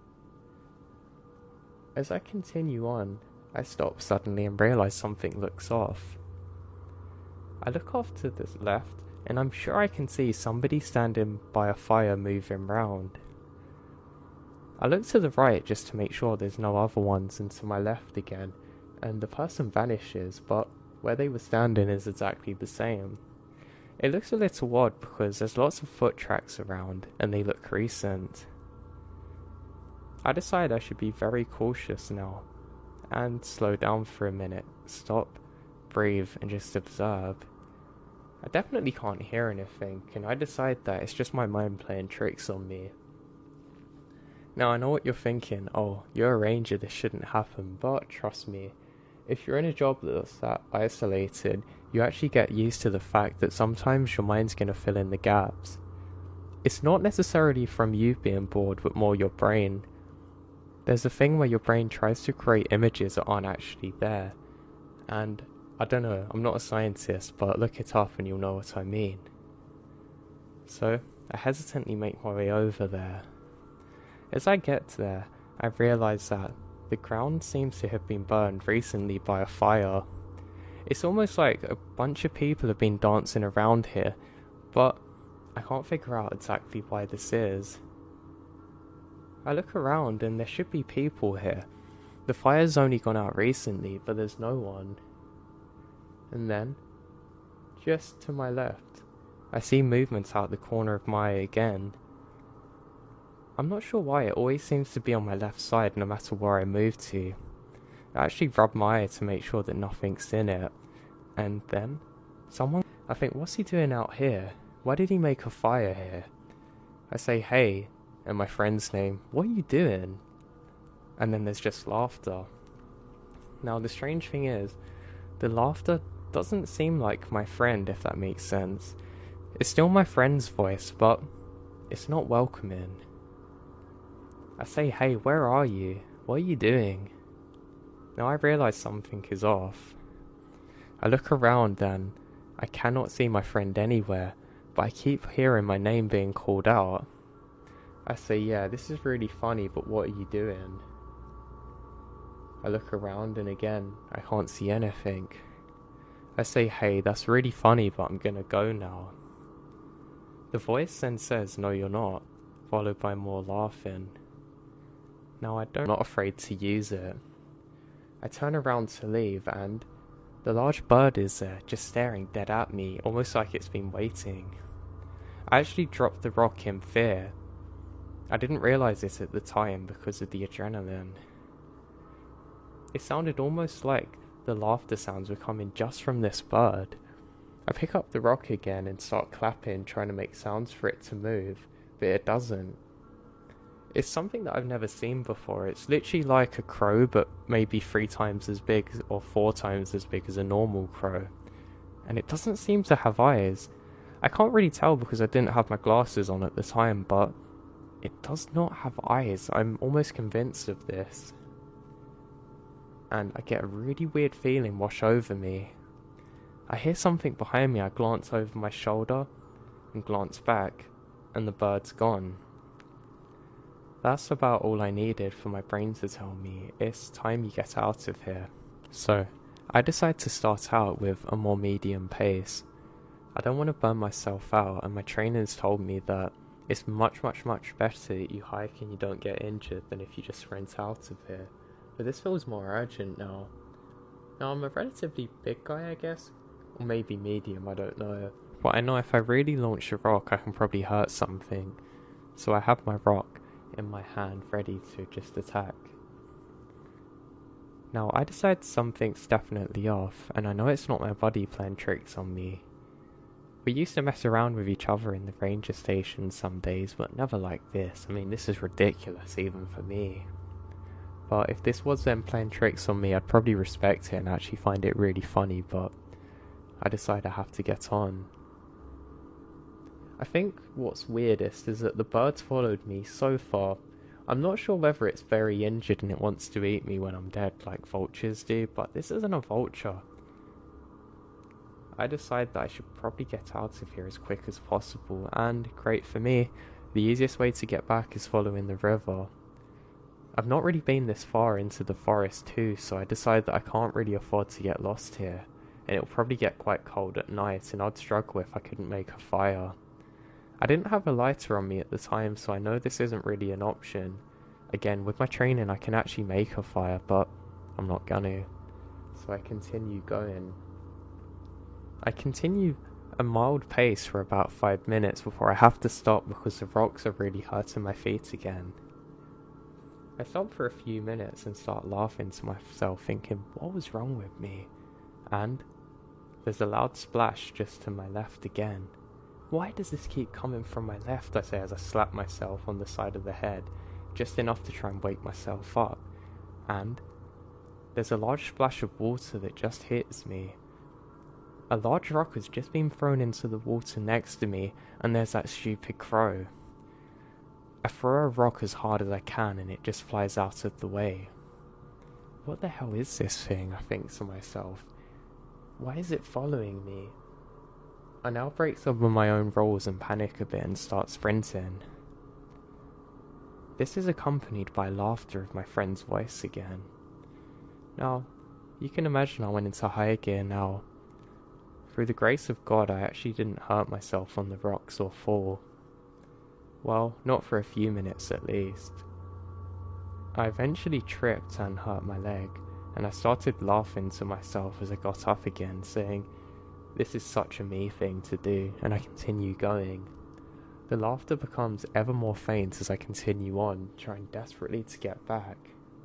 As I continue on, I stop suddenly and realise something looks off. I look off to the left, and I'm sure I can see somebody standing by a fire moving round. I look to the right just to make sure there's no other ones, and to my left again, and the person vanishes, but where they were standing is exactly the same. It looks a little odd because there's lots of foot tracks around, and they look recent. I decide I should be very cautious now, and slow down for a minute, stop, breathe, and just observe. I definitely can't hear anything, and I decide that it's just my mind playing tricks on me. Now I know what you're thinking, oh, you're a ranger, this shouldn't happen, but trust me, if you're in a job that's that isolated, you actually get used to the fact that sometimes your mind's going to fill in the gaps. It's not necessarily from you being bored, but more your brain. There's a thing where your brain tries to create images that aren't actually there. And, I don't know, I'm not a scientist, but look it up and you'll know what I mean. So, I hesitantly make my way over there. As I get there, I realise that the ground seems to have been burned recently by a fire. It's almost like a bunch of people have been dancing around here, but I can't figure out exactly why this is. I look around and there should be people here. The fire's only gone out recently, but there's no one. And then, just to my left, I see movements out the corner of my eye again. I'm not sure why, it always seems to be on my left side no matter where I move to. I actually rub my eye to make sure that nothing's in it. And then, someone... I think, what's he doing out here? Why did he make a fire here? I say, hey, and my friend's name, what are you doing? And then there's just laughter. Now, the strange thing is, the laughter doesn't seem like my friend, if that makes sense. It's still my friend's voice, but it's not welcoming. I say, hey, where are you? What are you doing? Now I realise something is off. I look around and I cannot see my friend anywhere, but I keep hearing my name being called out. I say, yeah, this is really funny, but what are you doing? I look around and again, I can't see anything. I say, hey, that's really funny, but I'm gonna go now. The voice then says, no you're not, followed by more laughing. Now I don't, I'm not afraid to use it. I turn around to leave and the large bird is there, just staring dead at me, almost like it's been waiting. I actually dropped the rock in fear. I didn't realise this at the time because of the adrenaline. It sounded almost like the laughter sounds were coming just from this bird. I pick up the rock again and start clapping, trying to make sounds for it to move, but it doesn't. It's something that I've never seen before. It's literally like a crow, but maybe three times as big or four times as big as a normal crow. And it doesn't seem to have eyes. I can't really tell because I didn't have my glasses on at the time, but it does not have eyes. I'm almost convinced of this. And I get a really weird feeling wash over me. I hear something behind me. I glance over my shoulder and glance back, and the bird's gone. That's about all I needed for my brain to tell me it's time you get out of here. So, I decide to start out with a more medium pace. I don't want to burn myself out, and my trainers told me that it's much much much better that you hike and you don't get injured than if you just sprint out of here. But this feels more urgent now. Now I'm a relatively big guy, I guess, or maybe medium, I don't know. But I know if I really launch a rock I can probably hurt something, so I have my rock in my hand ready to just attack. Now I decide something's definitely off, and I know it's not my body playing tricks on me. We used to mess around with each other in the ranger station some days, but never like this. I mean, this is ridiculous even for me. But if this was them playing tricks on me, I'd probably respect it and actually find it really funny, but I decide I have to get on. I think what's weirdest is that the bird's followed me so far. I'm not sure whether it's very injured and it wants to eat me when I'm dead like vultures do, but this isn't a vulture. I decide that I should probably get out of here as quick as possible, and great for me, the easiest way to get back is following the river. I've not really been this far into the forest too, so I decide that I can't really afford to get lost here, and it'll probably get quite cold at night and I'd struggle if I couldn't make a fire. I didn't have a lighter on me at the time, so I know this isn't really an option. Again, with my training I can actually make a fire, but I'm not gonna. So I continue going. I continue a mild pace for about five minutes before I have to stop because the rocks are really hurting my feet again. I stop for a few minutes and start laughing to myself, thinking, what was wrong with me? And there's a loud splash just to my left again. Why does this keep coming from my left, I say as I slap myself on the side of the head, just enough to try and wake myself up. And there's a large splash of water that just hits me. A large rock has just been thrown into the water next to me, and there's that stupid crow. I throw a rock as hard as I can and it just flies out of the way. What the hell is this thing, I think to myself. Why is it following me? I now break some of my own rules and panic a bit and start sprinting. This is accompanied by laughter of my friend's voice again. Now, you can imagine I went into high gear now. Through the grace of God, I actually didn't hurt myself on the rocks or fall. Well, not for a few minutes at least. I eventually tripped and hurt my leg, and I started laughing to myself as I got up again, saying, "This is such a me thing to do," and I continue going. The laughter becomes ever more faint as I continue on, trying desperately to get back.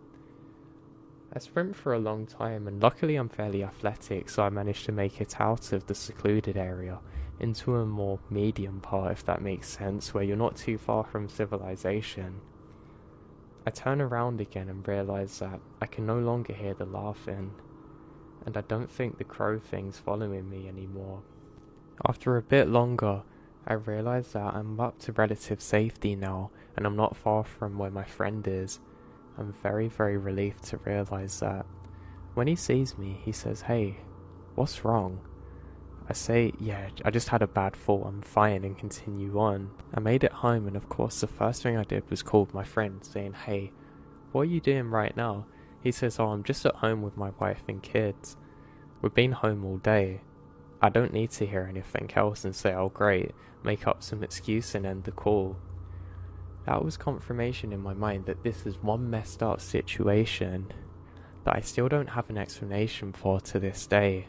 I sprint for a long time, and luckily I'm fairly athletic, so I managed to make it out of the secluded area into a more medium part, if that makes sense, where you're not too far from civilization. I turn around again and realise that I can no longer hear the laughing, and I don't think the crow thing's following me anymore. After a bit longer, I realise that I'm up to relative safety now, and I'm not far from where my friend is. I'm very, very relieved to realise that. When he sees me, he says, "Hey, what's wrong?" I say, "Yeah, I just had a bad fall, I'm fine," and continue on. I made it home, and of course the first thing I did was call my friend, saying, "Hey, what are you doing right now?" He says, "Oh, I'm just at home with my wife and kids. We've been home all day." I don't need to hear anything else and say, "Oh great," make up some excuse and end the call. That was confirmation in my mind that this is one messed up situation that I still don't have an explanation for to this day.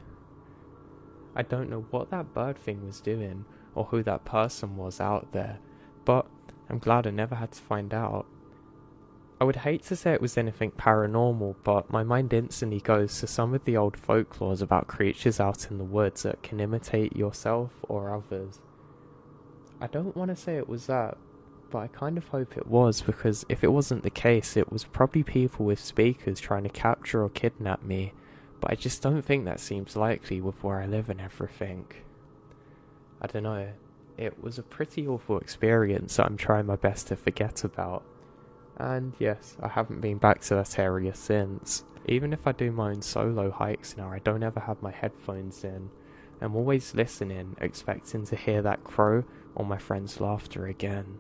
I don't know what that bird thing was doing or who that person was out there, but I'm glad I never had to find out. I would hate to say it was anything paranormal, but my mind instantly goes to some of the old folklores about creatures out in the woods that can imitate yourself or others. I don't want to say it was that, but I kind of hope it was, because if it wasn't the case, it was probably people with speakers trying to capture or kidnap me, but I just don't think that seems likely with where I live and everything. I don't know, it was a pretty awful experience that I'm trying my best to forget about. And yes, I haven't been back to that area since. Even if I do my own solo hikes now, I don't ever have my headphones in. I'm always listening, expecting to hear that crow or my friend's laughter again.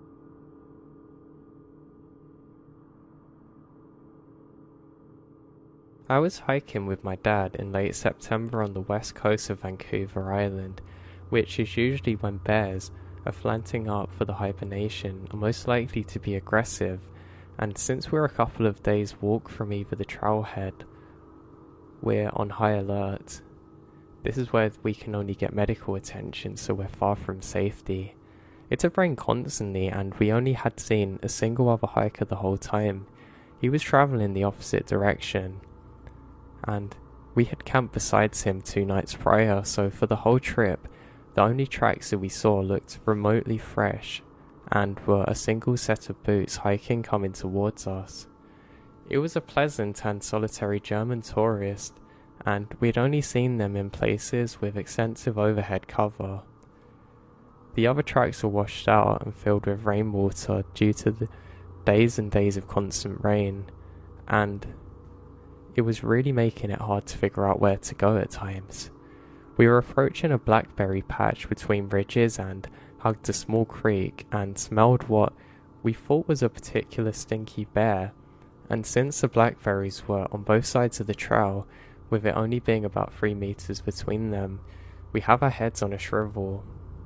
I was hiking with my dad in late September on the west coast of Vancouver Island, which is usually when bears are flanting up for the hibernation are most likely to be aggressive, and since we're a couple of days walk from either the trailhead, we're on high alert. This is where we can only get medical attention, so we're far from safety. It's a rain constantly, and we only had seen a single other hiker the whole time. He was travelling the opposite direction, and we had camped beside him two nights prior, so for the whole trip, the only tracks that we saw looked remotely fresh, and were a single set of boots hiking coming towards us. It was a pleasant and solitary German tourist, and we'd only seen them in places with extensive overhead cover. The other tracks were washed out and filled with rainwater due to the days and days of constant rain, and it was really making it hard to figure out where to go at times. We were approaching a blackberry patch between ridges and hugged a small creek and smelled what we thought was a particular stinky bear, and since the blackberries were on both sides of the trail, with it only being about three meters between them, we have our heads on a shrivel.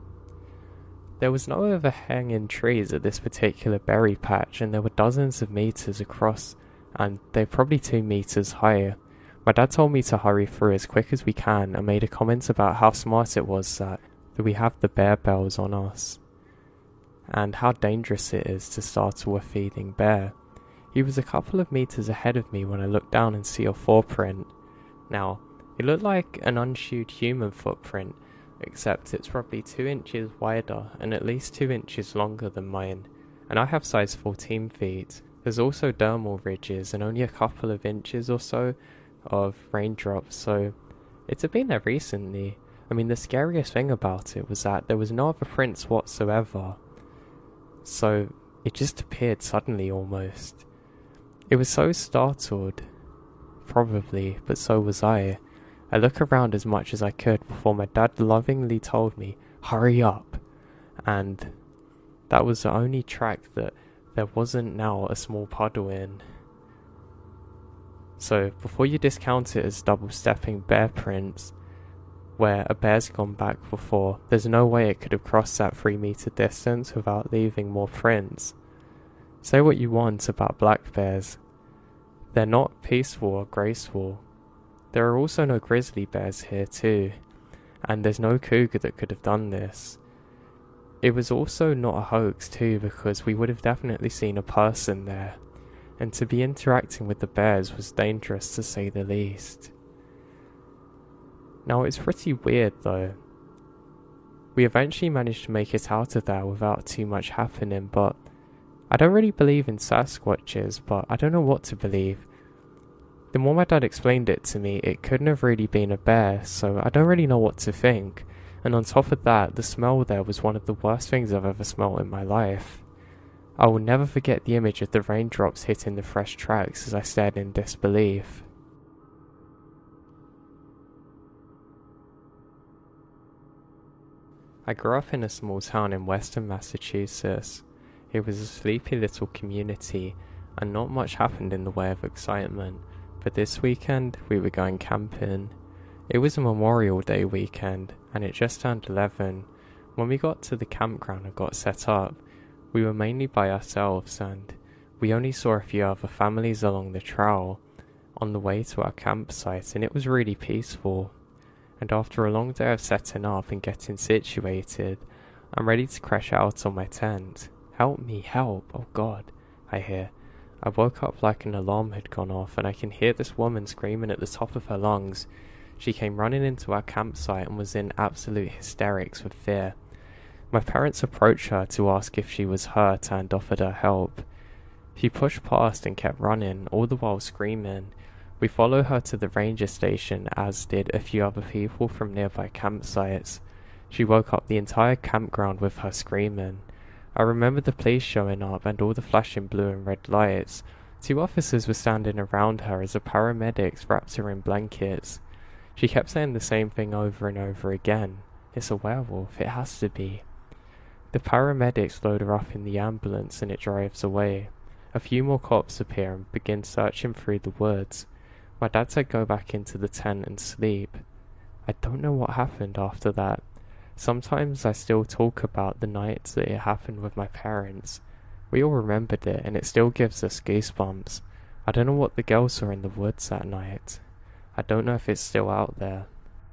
There was no overhanging trees at this particular berry patch, and there were dozens of meters across, and they're probably two meters high. My dad told me to hurry through as quick as we can and made a comment about how smart it was that, that we have the bear bells on us, and how dangerous it is to startle a feeding bear. He was a couple of meters ahead of me when I looked down and see a footprint. Now, it looked like an unshoed human footprint, except it's probably two inches wider and at least two inches longer than mine, and I have size fourteen feet. There's also dermal ridges and only a couple of inches or so of raindrops, so it had been there recently. I mean, the scariest thing about it was that there was no other prints whatsoever, so it just appeared suddenly almost. It was so startled, probably, but so was I. I looked around as much as I could before my dad lovingly told me, "Hurry up," and that was the only track that there wasn't now a small puddle in. So before you discount it as double-stepping bear prints, where a bear's gone back before. There's no way it could have crossed that three meter distance without leaving more prints. Say what you want about black bears. They're not peaceful or graceful. There are also no grizzly bears here too, and there's no cougar that could have done this. It was also not a hoax too, because we would have definitely seen a person there, and to be interacting with the bears was dangerous to say the least. Now it's pretty weird though. We eventually managed to make it out of there without too much happening, but I don't really believe in Sasquatches, but I don't know what to believe. The more my dad explained it to me, it couldn't have really been a bear, so I don't really know what to think. And on top of that, the smell there was one of the worst things I've ever smelled in my life. I will never forget the image of the raindrops hitting the fresh tracks as I stared in disbelief. I grew up in a small town in western Massachusetts. It was a sleepy little community, and not much happened in the way of excitement, but this weekend we were going camping. It was a Memorial Day weekend, and it just turned eleven. When we got to the campground and got set up, we were mainly by ourselves, and we only saw a few other families along the trail on the way to our campsite, and it was really peaceful. And after a long day of setting up and getting situated, I'm ready to crash out on my tent. Help me, help, oh God, I hear. I woke up like an alarm had gone off, and I can hear this woman screaming at the top of her lungs. She came running into our campsite and was in absolute hysterics with fear. My parents approached her to ask if she was hurt and offered her help. She pushed past and kept running, all the while screaming. We followed her to the ranger station, as did a few other people from nearby campsites. She woke up the entire campground with her screaming. I remember the police showing up and all the flashing blue and red lights. Two officers were standing around her as the paramedics wrapped her in blankets. She kept saying the same thing over and over again. It's a werewolf, it has to be. The paramedics load her up in the ambulance and it drives away. A few more cops appear and begin searching through the woods. My dad said go back into the tent and sleep. I don't know what happened after that. Sometimes I still talk about the nights that it happened with my parents. We all remembered it and it still gives us goosebumps. I don't know what the girls saw in the woods that night. I don't know if it's still out there.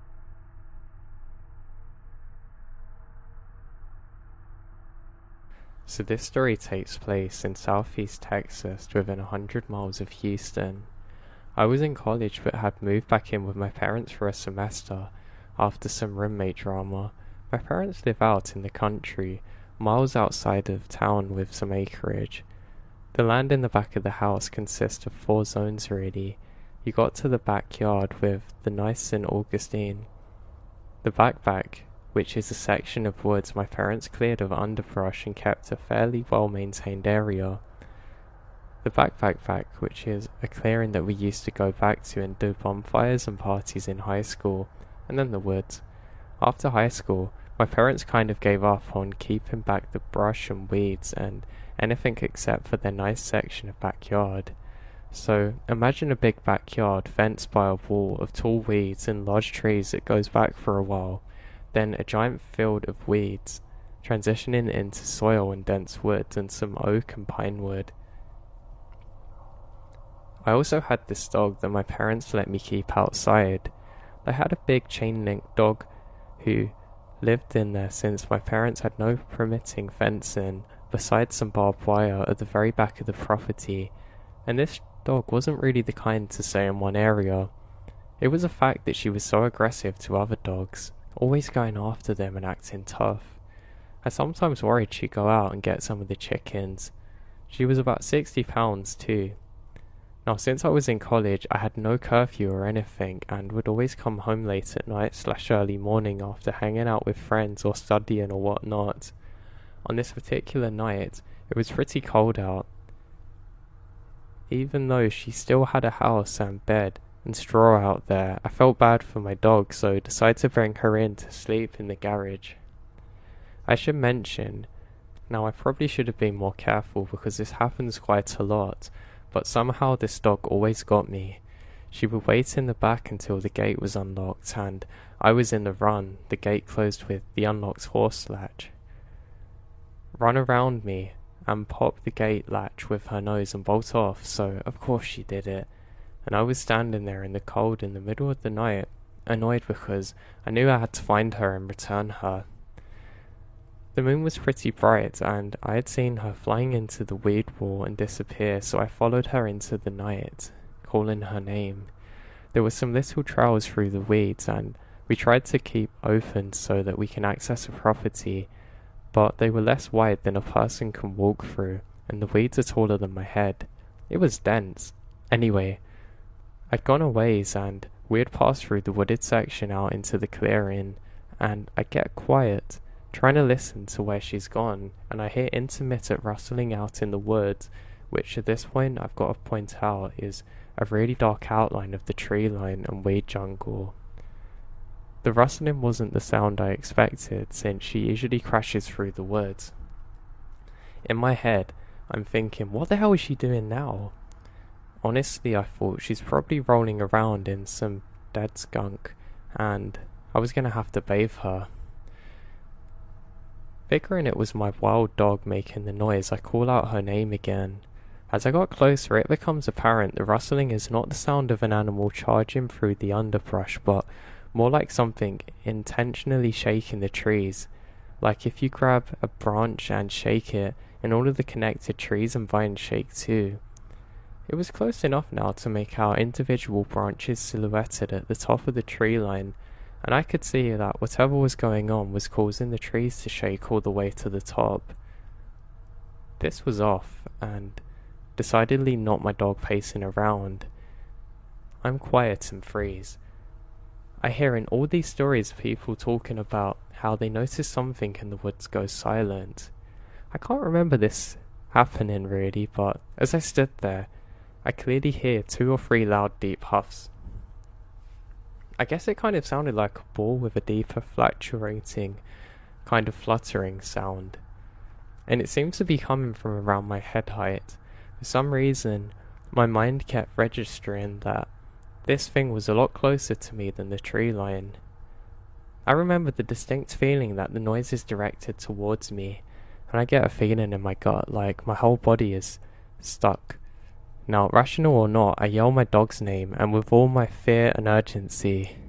So this story takes place in southeast Texas, within a hundred miles of Houston. I was in college but had moved back in with my parents for a semester after some roommate drama. My parents live out in the country, miles outside of town with some acreage. The land in the back of the house consists of four zones really. You got to the backyard with the nice Saint Augustine. The back-back, which is a section of woods my parents cleared of underbrush and kept a fairly well-maintained area. The back-back-back, which is a clearing that we used to go back to and do bonfires and parties in high school, and then the woods. After high school, my parents kind of gave up on keeping back the brush and weeds and anything except for their nice section of backyard. So, imagine a big backyard fenced by a wall of tall weeds and large trees that goes back for a while, then a giant field of weeds, transitioning into soil and dense woods and some oak and pine wood. I also had this dog that my parents let me keep outside. I had a big chain-link dog who lived in there since my parents had no permitting fencing besides some barbed wire at the very back of the property, and this dog wasn't really the kind to stay in one area. It was a fact that she was so aggressive to other dogs, always going after them and acting tough. I sometimes worried she'd go out and get some of the chickens. She was about sixty pounds too. Now since I was in college, I had no curfew or anything and would always come home late at night slash early morning after hanging out with friends or studying or whatnot. On this particular night, it was pretty cold out. Even though she still had a house and bed and straw out there, I felt bad for my dog, so decided to bring her in to sleep in the garage. I should mention, now I probably should have been more careful because this happens quite a lot, but somehow this dog always got me. She would wait in the back until the gate was unlocked, and I was in the run, the gate closed with the unlocked horse latch. Run around me and pop the gate latch with her nose and bolt off, so of course she did it. And I was standing there in the cold in the middle of the night, annoyed because I knew I had to find her and return her. The moon was pretty bright, and I had seen her flying into the weed wall and disappear, so I followed her into the night, calling her name. There were some little trails through the weeds, and we tried to keep open so that we can access the property, but they were less wide than a person can walk through, and the weeds are taller than my head. It was dense. Anyway, I'd gone a ways, and we had passed through the wooded section out into the clearing, and I get quiet, trying to listen to where she's gone, and I hear intermittent rustling out in the woods, which at this point I've got to point out is a really dark outline of the tree line and weed jungle. The rustling wasn't the sound I expected, since she usually crashes through the woods. In my head, I'm thinking, what the hell is she doing now? Honestly, I thought she's probably rolling around in some dead skunk, and I was going to have to bathe her. Figuring it was my wild dog making the noise, I call out her name again. As I got closer, it becomes apparent the rustling is not the sound of an animal charging through the underbrush, but more like something intentionally shaking the trees. Like if you grab a branch and shake it, and all of the connected trees and vines shake too. It was close enough now to make out individual branches silhouetted at the top of the tree line, and I could see that whatever was going on was causing the trees to shake all the way to the top. This was off, and decidedly not my dog pacing around. I'm quiet and freeze. I hear in all these stories people talking about how they notice something in the woods go silent. I can't remember this happening really, but as I stood there, I clearly hear two or three loud deep huffs. I guess it kind of sounded like a ball with a deeper fluctuating, kind of fluttering sound. And it seems to be coming from around my head height. For some reason, my mind kept registering that this thing was a lot closer to me than the tree line. I remember the distinct feeling that the noise is directed towards me, and I get a feeling in my gut like my whole body is stuck. Now, rational or not, I yell my dog's name, and with all my fear and urgency,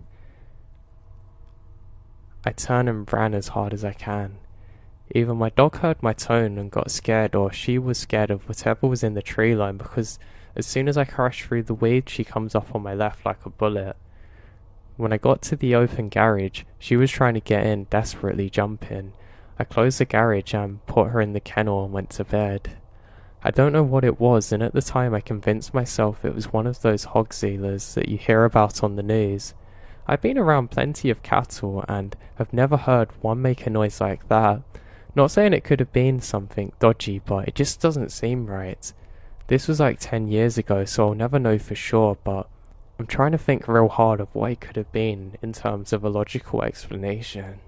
I turn and ran as hard as I can. Either my dog heard my tone and got scared, or she was scared of whatever was in the tree line, because as soon as I crash through the weeds, she comes up on my left like a bullet. When I got to the open garage, she was trying to get in, desperately jumping. I closed the garage and put her in the kennel and went to bed. I don't know what it was, and at the time I convinced myself it was one of those hog sealers that you hear about on the news. I've been around plenty of cattle and have never heard one make a noise like that. Not saying it could have been something dodgy, but it just doesn't seem right. This was like ten years ago, so I'll never know for sure, but I'm trying to think real hard of what it could have been in terms of a logical explanation.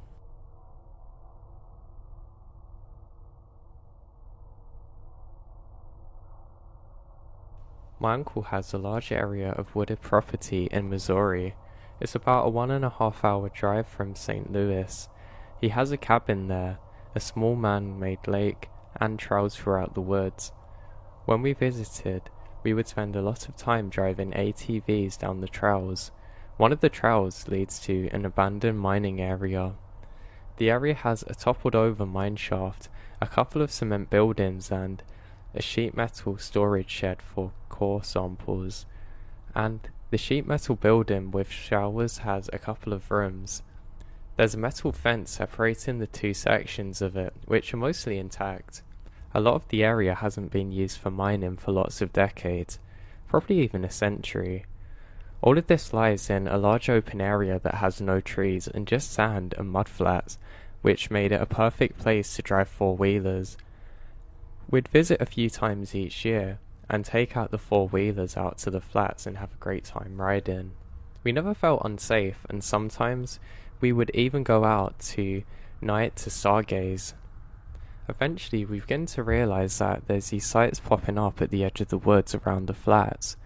My uncle has a large area of wooded property in Missouri. It's about a one and a half hour drive from Saint Louis. He has a cabin there, a small man-made lake, and trails throughout the woods. When we visited, we would spend a lot of time driving A T Vs down the trails. One of the trails leads to an abandoned mining area. The area has a toppled-over mine shaft, a couple of cement buildings, and a sheet metal storage shed for core samples. And the sheet metal building with showers has a couple of rooms. There's a metal fence separating the two sections of it, which are mostly intact. A lot of the area hasn't been used for mining for lots of decades, probably even a century. All of this lies in a large open area that has no trees and just sand and mud flats, which made it a perfect place to drive four-wheelers. We'd visit a few times each year, and take out the four-wheelers out to the flats and have a great time riding. We never felt unsafe, and sometimes we would even go out to night to stargaze. Eventually we began to realise that there's these sites popping up at the edge of the woods around the flats.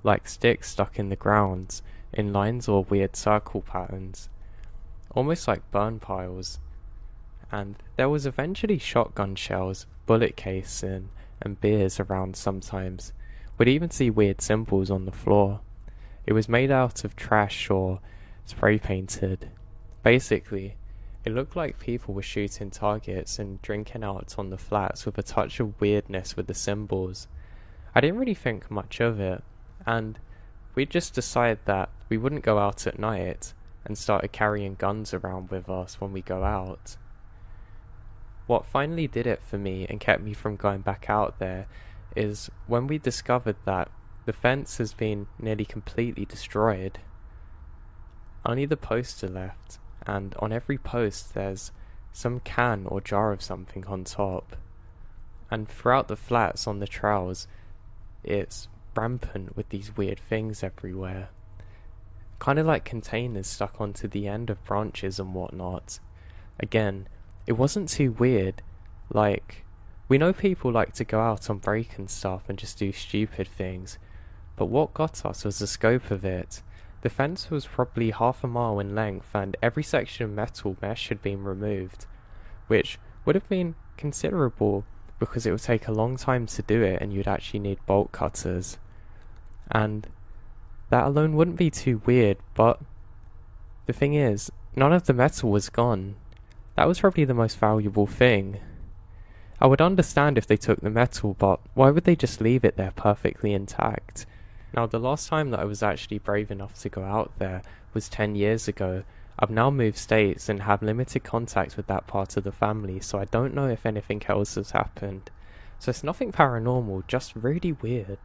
like sticks stuck in the ground, in lines or weird circle patterns, almost like burn piles. And there was eventually shotgun shells, bullet casing, and beers around sometimes. We'd even see weird symbols on the floor. It was made out of trash or spray painted. Basically, it looked like people were shooting targets and drinking out on the flats with a touch of weirdness with the symbols. I didn't really think much of it, and we just decided that we wouldn't go out at night and started carrying guns around with us when we go out. What finally did it for me and kept me from going back out there is when we discovered that the fence has been nearly completely destroyed. Only the posts are left, and on every post there's some can or jar of something on top. And throughout the flats on the trails, it's rampant with these weird things everywhere. Kind of like containers stuck onto the end of branches and whatnot. Again, it wasn't too weird. Like, we know people like to go out on break and stuff and just do stupid things, but what got us was the scope of it. The fence was probably half a mile in length, and every section of metal mesh had been removed, which would have been considerable because it would take a long time to do it and you'd actually need bolt cutters. And that alone wouldn't be too weird, but the thing is, none of the metal was gone. That was probably the most valuable thing. I would understand if they took the metal, but why would they just leave it there perfectly intact? Now, the last time that I was actually brave enough to go out there was ten years ago. I've now moved states and have limited contact with that part of the family, so I don't know if anything else has happened. So it's nothing paranormal, just really weird.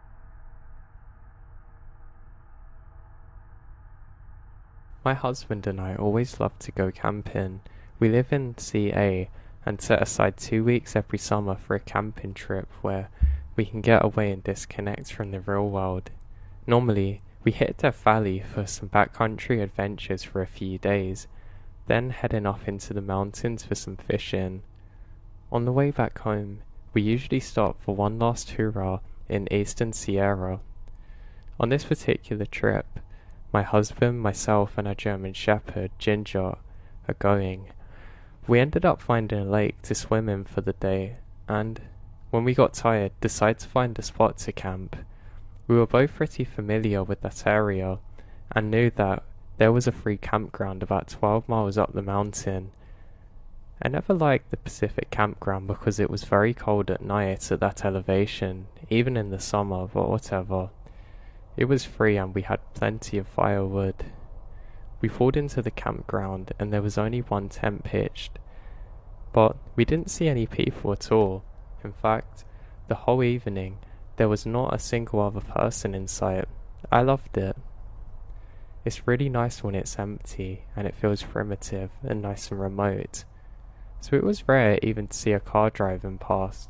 My husband and I always love to go camping. We live in C A and set aside two weeks every summer for a camping trip where we can get away and disconnect from the real world. Normally, we hit Death Valley for some backcountry adventures for a few days, then heading off into the mountains for some fishing. On the way back home, we usually stop for one last hurrah in Eastern Sierra. On this particular trip, my husband, myself, and our German Shepherd, Ginger, are going. We ended up finding a lake to swim in for the day, and when we got tired, decided to find a spot to camp. We were both pretty familiar with that area, and knew that there was a free campground about twelve miles up the mountain. I never liked the Pacific campground because it was very cold at night at that elevation, even in the summer, but whatever. It was free and we had plenty of firewood. We pulled into the campground and there was only one tent pitched, but we didn't see any people at all. In fact, the whole evening there was not a single other person in sight. I loved it. It's really nice when it's empty and it feels primitive and nice and remote, so it was rare even to see a car driving past.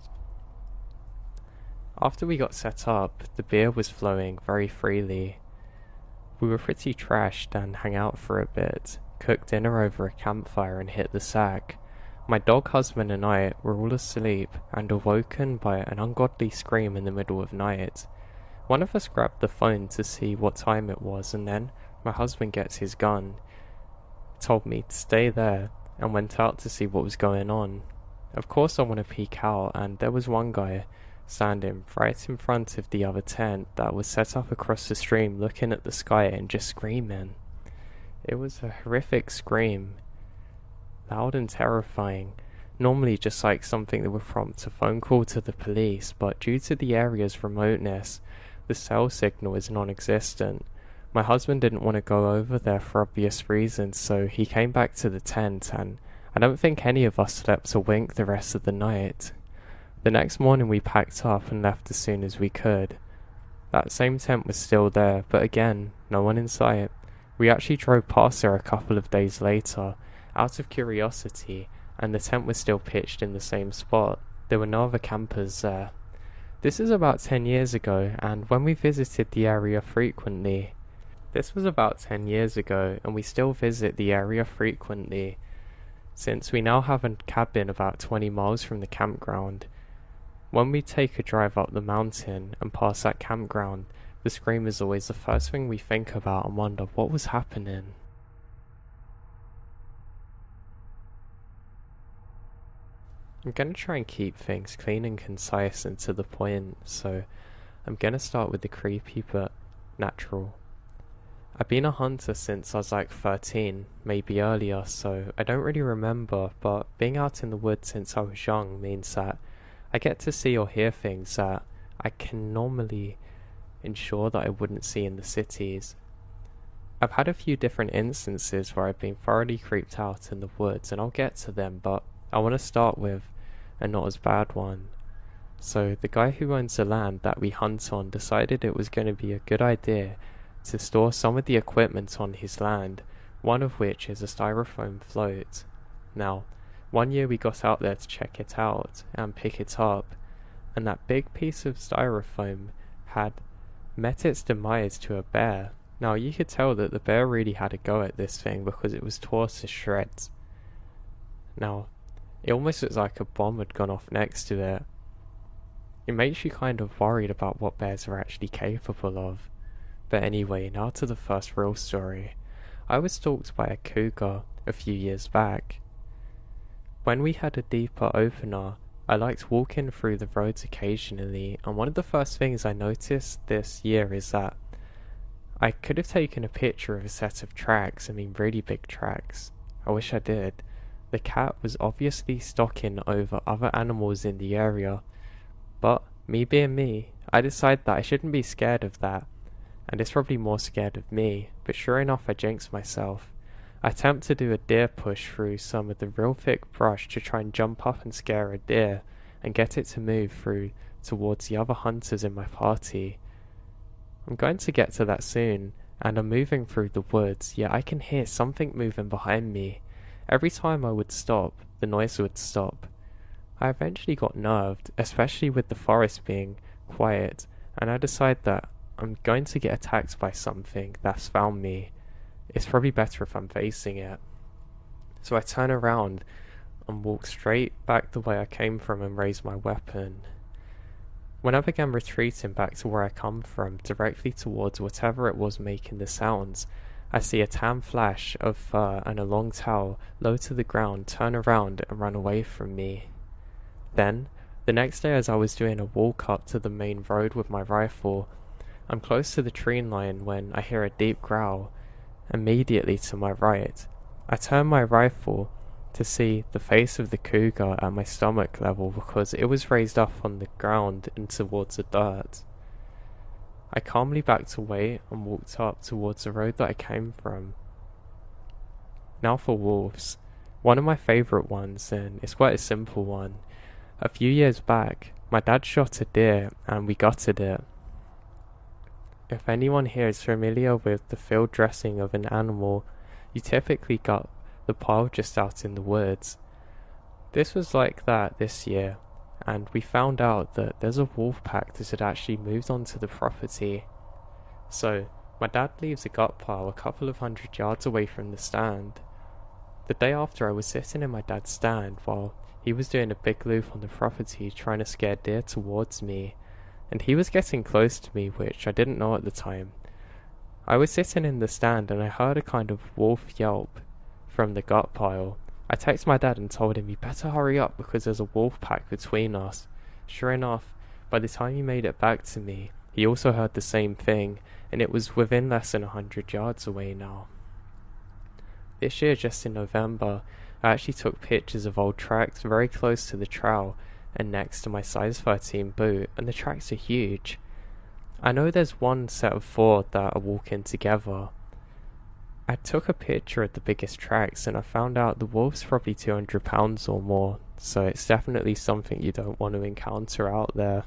After we got set up, the beer was flowing very freely. We were pretty trashed and hung out for a bit, cooked dinner over a campfire and hit the sack. My dog husband and I were all asleep and awoken by an ungodly scream in the middle of night. One of us grabbed the phone to see what time it was, and then my husband gets his gun, told me to stay there, and went out to see what was going on. Of course I want to peek out, and there was one guy standing right in front of the other tent that was set up across the stream, looking at the sky and just screaming. It was a horrific scream, loud and terrifying, normally just like something that would prompt a phone call to the police, but due to the area's remoteness, the cell signal is non-existent. My husband didn't want to go over there for obvious reasons, so he came back to the tent, and I don't think any of us slept a wink the rest of the night. The next morning we packed up and left as soon as we could. That same tent was still there, but again, no one in sight. We actually drove past there a couple of days later, out of curiosity, and the tent was still pitched in the same spot. There were no other campers there. This is about ten years ago, and when we visited the area frequently, This was about ten years ago, and we still visit the area frequently, since we now have a cabin about twenty miles from the campground. When we take a drive up the mountain and pass that campground, The scream is always the first thing we think about and wonder what was happening. I'm gonna try and keep things clean and concise and to the point, so I'm gonna start with the creepy but natural. I've been a hunter since I was like thirteen, maybe earlier, so I don't really remember, but being out in the woods since I was young means that I get to see or hear things that I can normally ensure that I wouldn't see in the cities. I've had a few different instances where I've been thoroughly creeped out in the woods, and I'll get to them, but I want to start with a not as bad one. So the guy who owns the land that we hunt on decided it was going to be a good idea to store some of the equipment on his land, one of which is a styrofoam float. Now, one year we got out there to check it out and pick it up, and that big piece of styrofoam had met its demise to a bear. Now you could tell that the bear really had a go at this thing because it was torn to shreds. Now, it almost looks like a bomb had gone off next to it. It makes you kind of worried about what bears are actually capable of. But anyway, now to the first real story. I was stalked by a cougar a few years back. When we had a deeper opener, I liked walking through the roads occasionally, and one of the first things I noticed this year is that I could have taken a picture of a set of tracks, I mean really big tracks. I wish I did. The cat was obviously stalking over other animals in the area, but me being me, I decided that I shouldn't be scared of that, and it's probably more scared of me, but sure enough I jinxed myself. I attempt to do a deer push through some of the real thick brush to try and jump up and scare a deer, and get it to move through towards the other hunters in my party. I'm going to get to that soon, and I'm moving through the woods, yet I can hear something moving behind me. Every time I would stop, the noise would stop. I eventually got nerved, especially with the forest being quiet, and I decide that I'm going to get attacked by something that's found me. It's probably better if I'm facing it. So I turn around and walk straight back the way I came from and raise my weapon. When I began retreating back to where I come from, directly towards whatever it was making the sounds, I see a tan flash of fur and a long tail low to the ground turn around and run away from me. Then, the next day as I was doing a walk up to the main road with my rifle, I'm close to the tree line when I hear a deep growl. Immediately to my right, I turn my rifle to see the face of the cougar at my stomach level because it was raised up on the ground and towards the dirt. I calmly backed away and walked up towards the road that I came from. Now for wolves. One of my favourite ones, and it's quite a simple one. A few years back, my dad shot a deer and we gutted it. If anyone here is familiar with the field dressing of an animal, you typically gut the pile just out in the woods. This was like that this year, and we found out that there's a wolf pack that had actually moved onto the property. So, my dad leaves a gut pile a couple of hundred yards away from the stand. The day after, I was sitting in my dad's stand while he was doing a big loop on the property trying to scare deer towards me, and he was getting close to me, which I didn't know at the time. I was sitting in the stand and I heard a kind of wolf yelp from the gut pile. I texted my dad and told him he better hurry up because there's a wolf pack between us. Sure enough, by the time he made it back to me, he also heard the same thing, and it was within less than a hundred yards away now. This year, just in November, I actually took pictures of old tracks very close to the trail and next to my size thirteen boot, and the tracks are huge. I know there's one set of four that are walking together. I took a picture of the biggest tracks and I found out the wolf's probably two hundred pounds or more, so it's definitely something you don't want to encounter out there.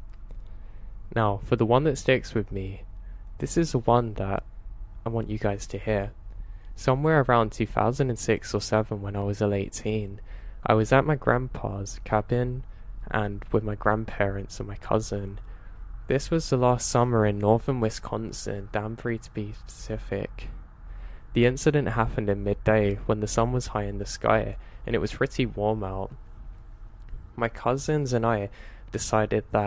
Now, for the one that sticks with me, this is the one that I want you guys to hear. Somewhere around two thousand six or seven when I was a late teen, I was at my grandpa's cabin and with my grandparents and my cousin. This was the last summer in northern Wisconsin, Danbury to be specific. The incident happened in midday when the sun was high in the sky and it was pretty warm out. My cousins and I decided that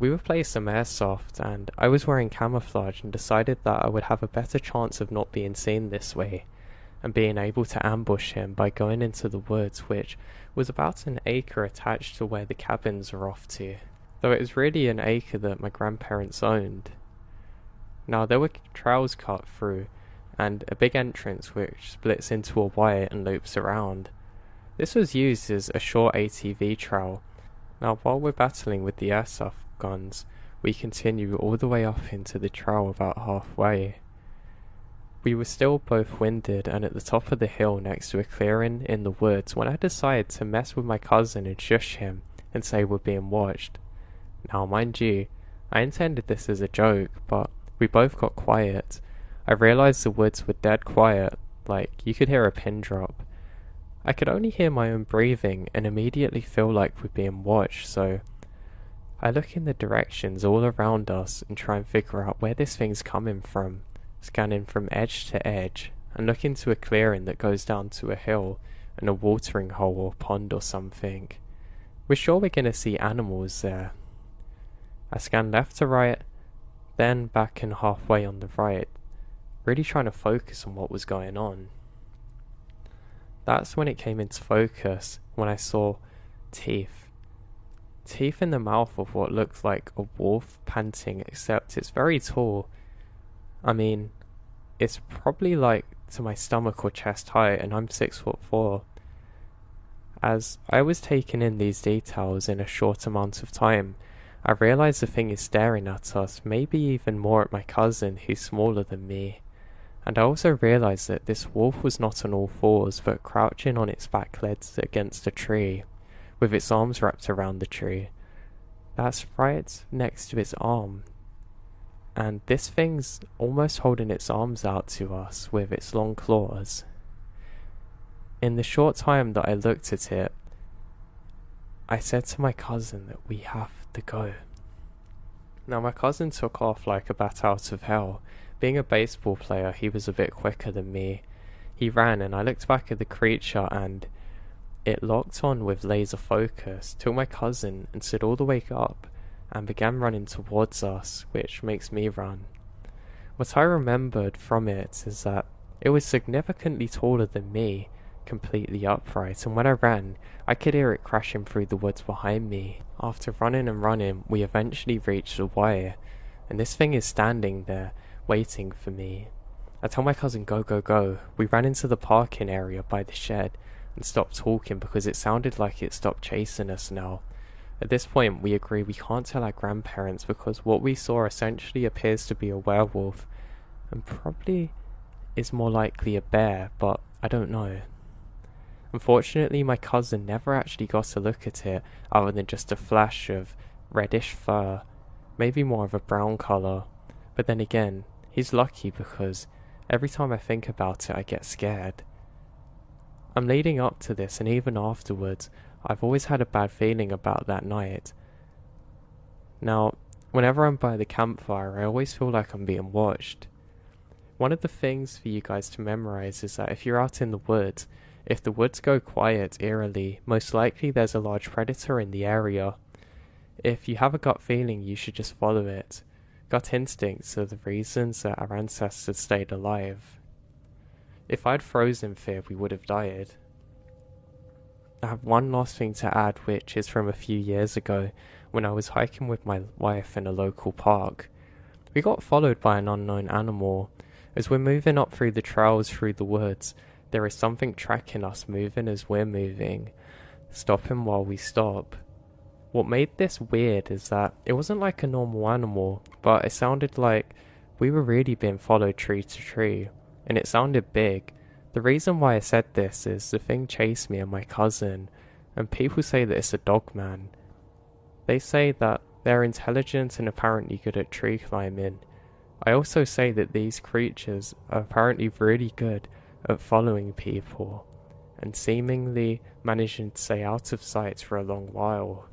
We would play some airsoft, and I was wearing camouflage and decided that I would have a better chance of not being seen this way, and being able to ambush him by going into the woods, which was about an acre attached to where the cabins are off to, though it was really an acre that my grandparents owned. Now there were trails cut through, and a big entrance which splits into a Y and loops around. This was used as a short A T V trail. Now while we're battling with the airsoft guns, we continue all the way up into the trail about halfway. We were still both winded and at the top of the hill next to a clearing in the woods when I decided to mess with my cousin and shush him and say we're being watched. Now mind you, I intended this as a joke, but we both got quiet. I realised the woods were dead quiet, like you could hear a pin drop. I could only hear my own breathing and immediately feel like we're being watched, so I look in the directions all around us and try and figure out where this thing's coming from, scanning from edge to edge, and look into a clearing that goes down to a hill and a watering hole or pond or something. We're sure we're going to see animals there. I scan left to right, then back and halfway on the right, really trying to focus on what was going on. That's when it came into focus, when I saw teeth. Teeth in the mouth of what looked like a wolf panting, except it's very tall. I mean, it's probably like to my stomach or chest height, and I'm six foot four. As I was taking in these details in a short amount of time, I realised the thing is staring at us, maybe even more at my cousin who's smaller than me. And I also realised that this wolf was not on all fours, but crouching on its back legs against a tree, with its arms wrapped around the tree. That's right next to its arm. And this thing's almost holding its arms out to us with its long claws. In the short time that I looked at it, I said to my cousin that we have to go. Now my cousin took off like a bat out of hell. Being a baseball player, he was a bit quicker than me. He ran and I looked back at the creature and it locked on with laser focus, took my cousin and stood all the way up and began running towards us, which makes me run. What I remembered from it is that it was significantly taller than me, completely upright, and when I ran, I could hear it crashing through the woods behind me. After running and running, we eventually reached the wire, and this thing is standing there, waiting for me. I tell my cousin go go go. We ran into the parking area by the shed and stopped talking because it sounded like it stopped chasing us now. At this point we agree we can't tell our grandparents because what we saw essentially appears to be a werewolf and probably is more likely a bear, but I don't know. Unfortunately my cousin never actually got a look at it other than just a flash of reddish fur, maybe more of a brown colour, but then again, he's lucky because every time I think about it I get scared. I'm leading up to this and even afterwards, I've always had a bad feeling about that night. Now, whenever I'm by the campfire, I always feel like I'm being watched. One of the things for you guys to memorize is that if you're out in the woods, if the woods go quiet eerily, most likely there's a large predator in the area. If you have a gut feeling, you should just follow it. Gut instincts are the reasons that our ancestors stayed alive. If I'd frozen fear, we would have died. I have one last thing to add, which is from a few years ago when I was hiking with my wife in a local park. We got followed by an unknown animal. As we're moving up through the trails through the woods, there is something tracking us, moving as we're moving, stopping while we stop. What made this weird is that it wasn't like a normal animal, but it sounded like we were really being followed tree to tree, and it sounded big. The reason why I said this is the thing chased me and my cousin, and people say that it's a dog man. They say that they're intelligent and apparently good at tree climbing. I also say that these creatures are apparently really good at following people, and seemingly managing to stay out of sight for a long while.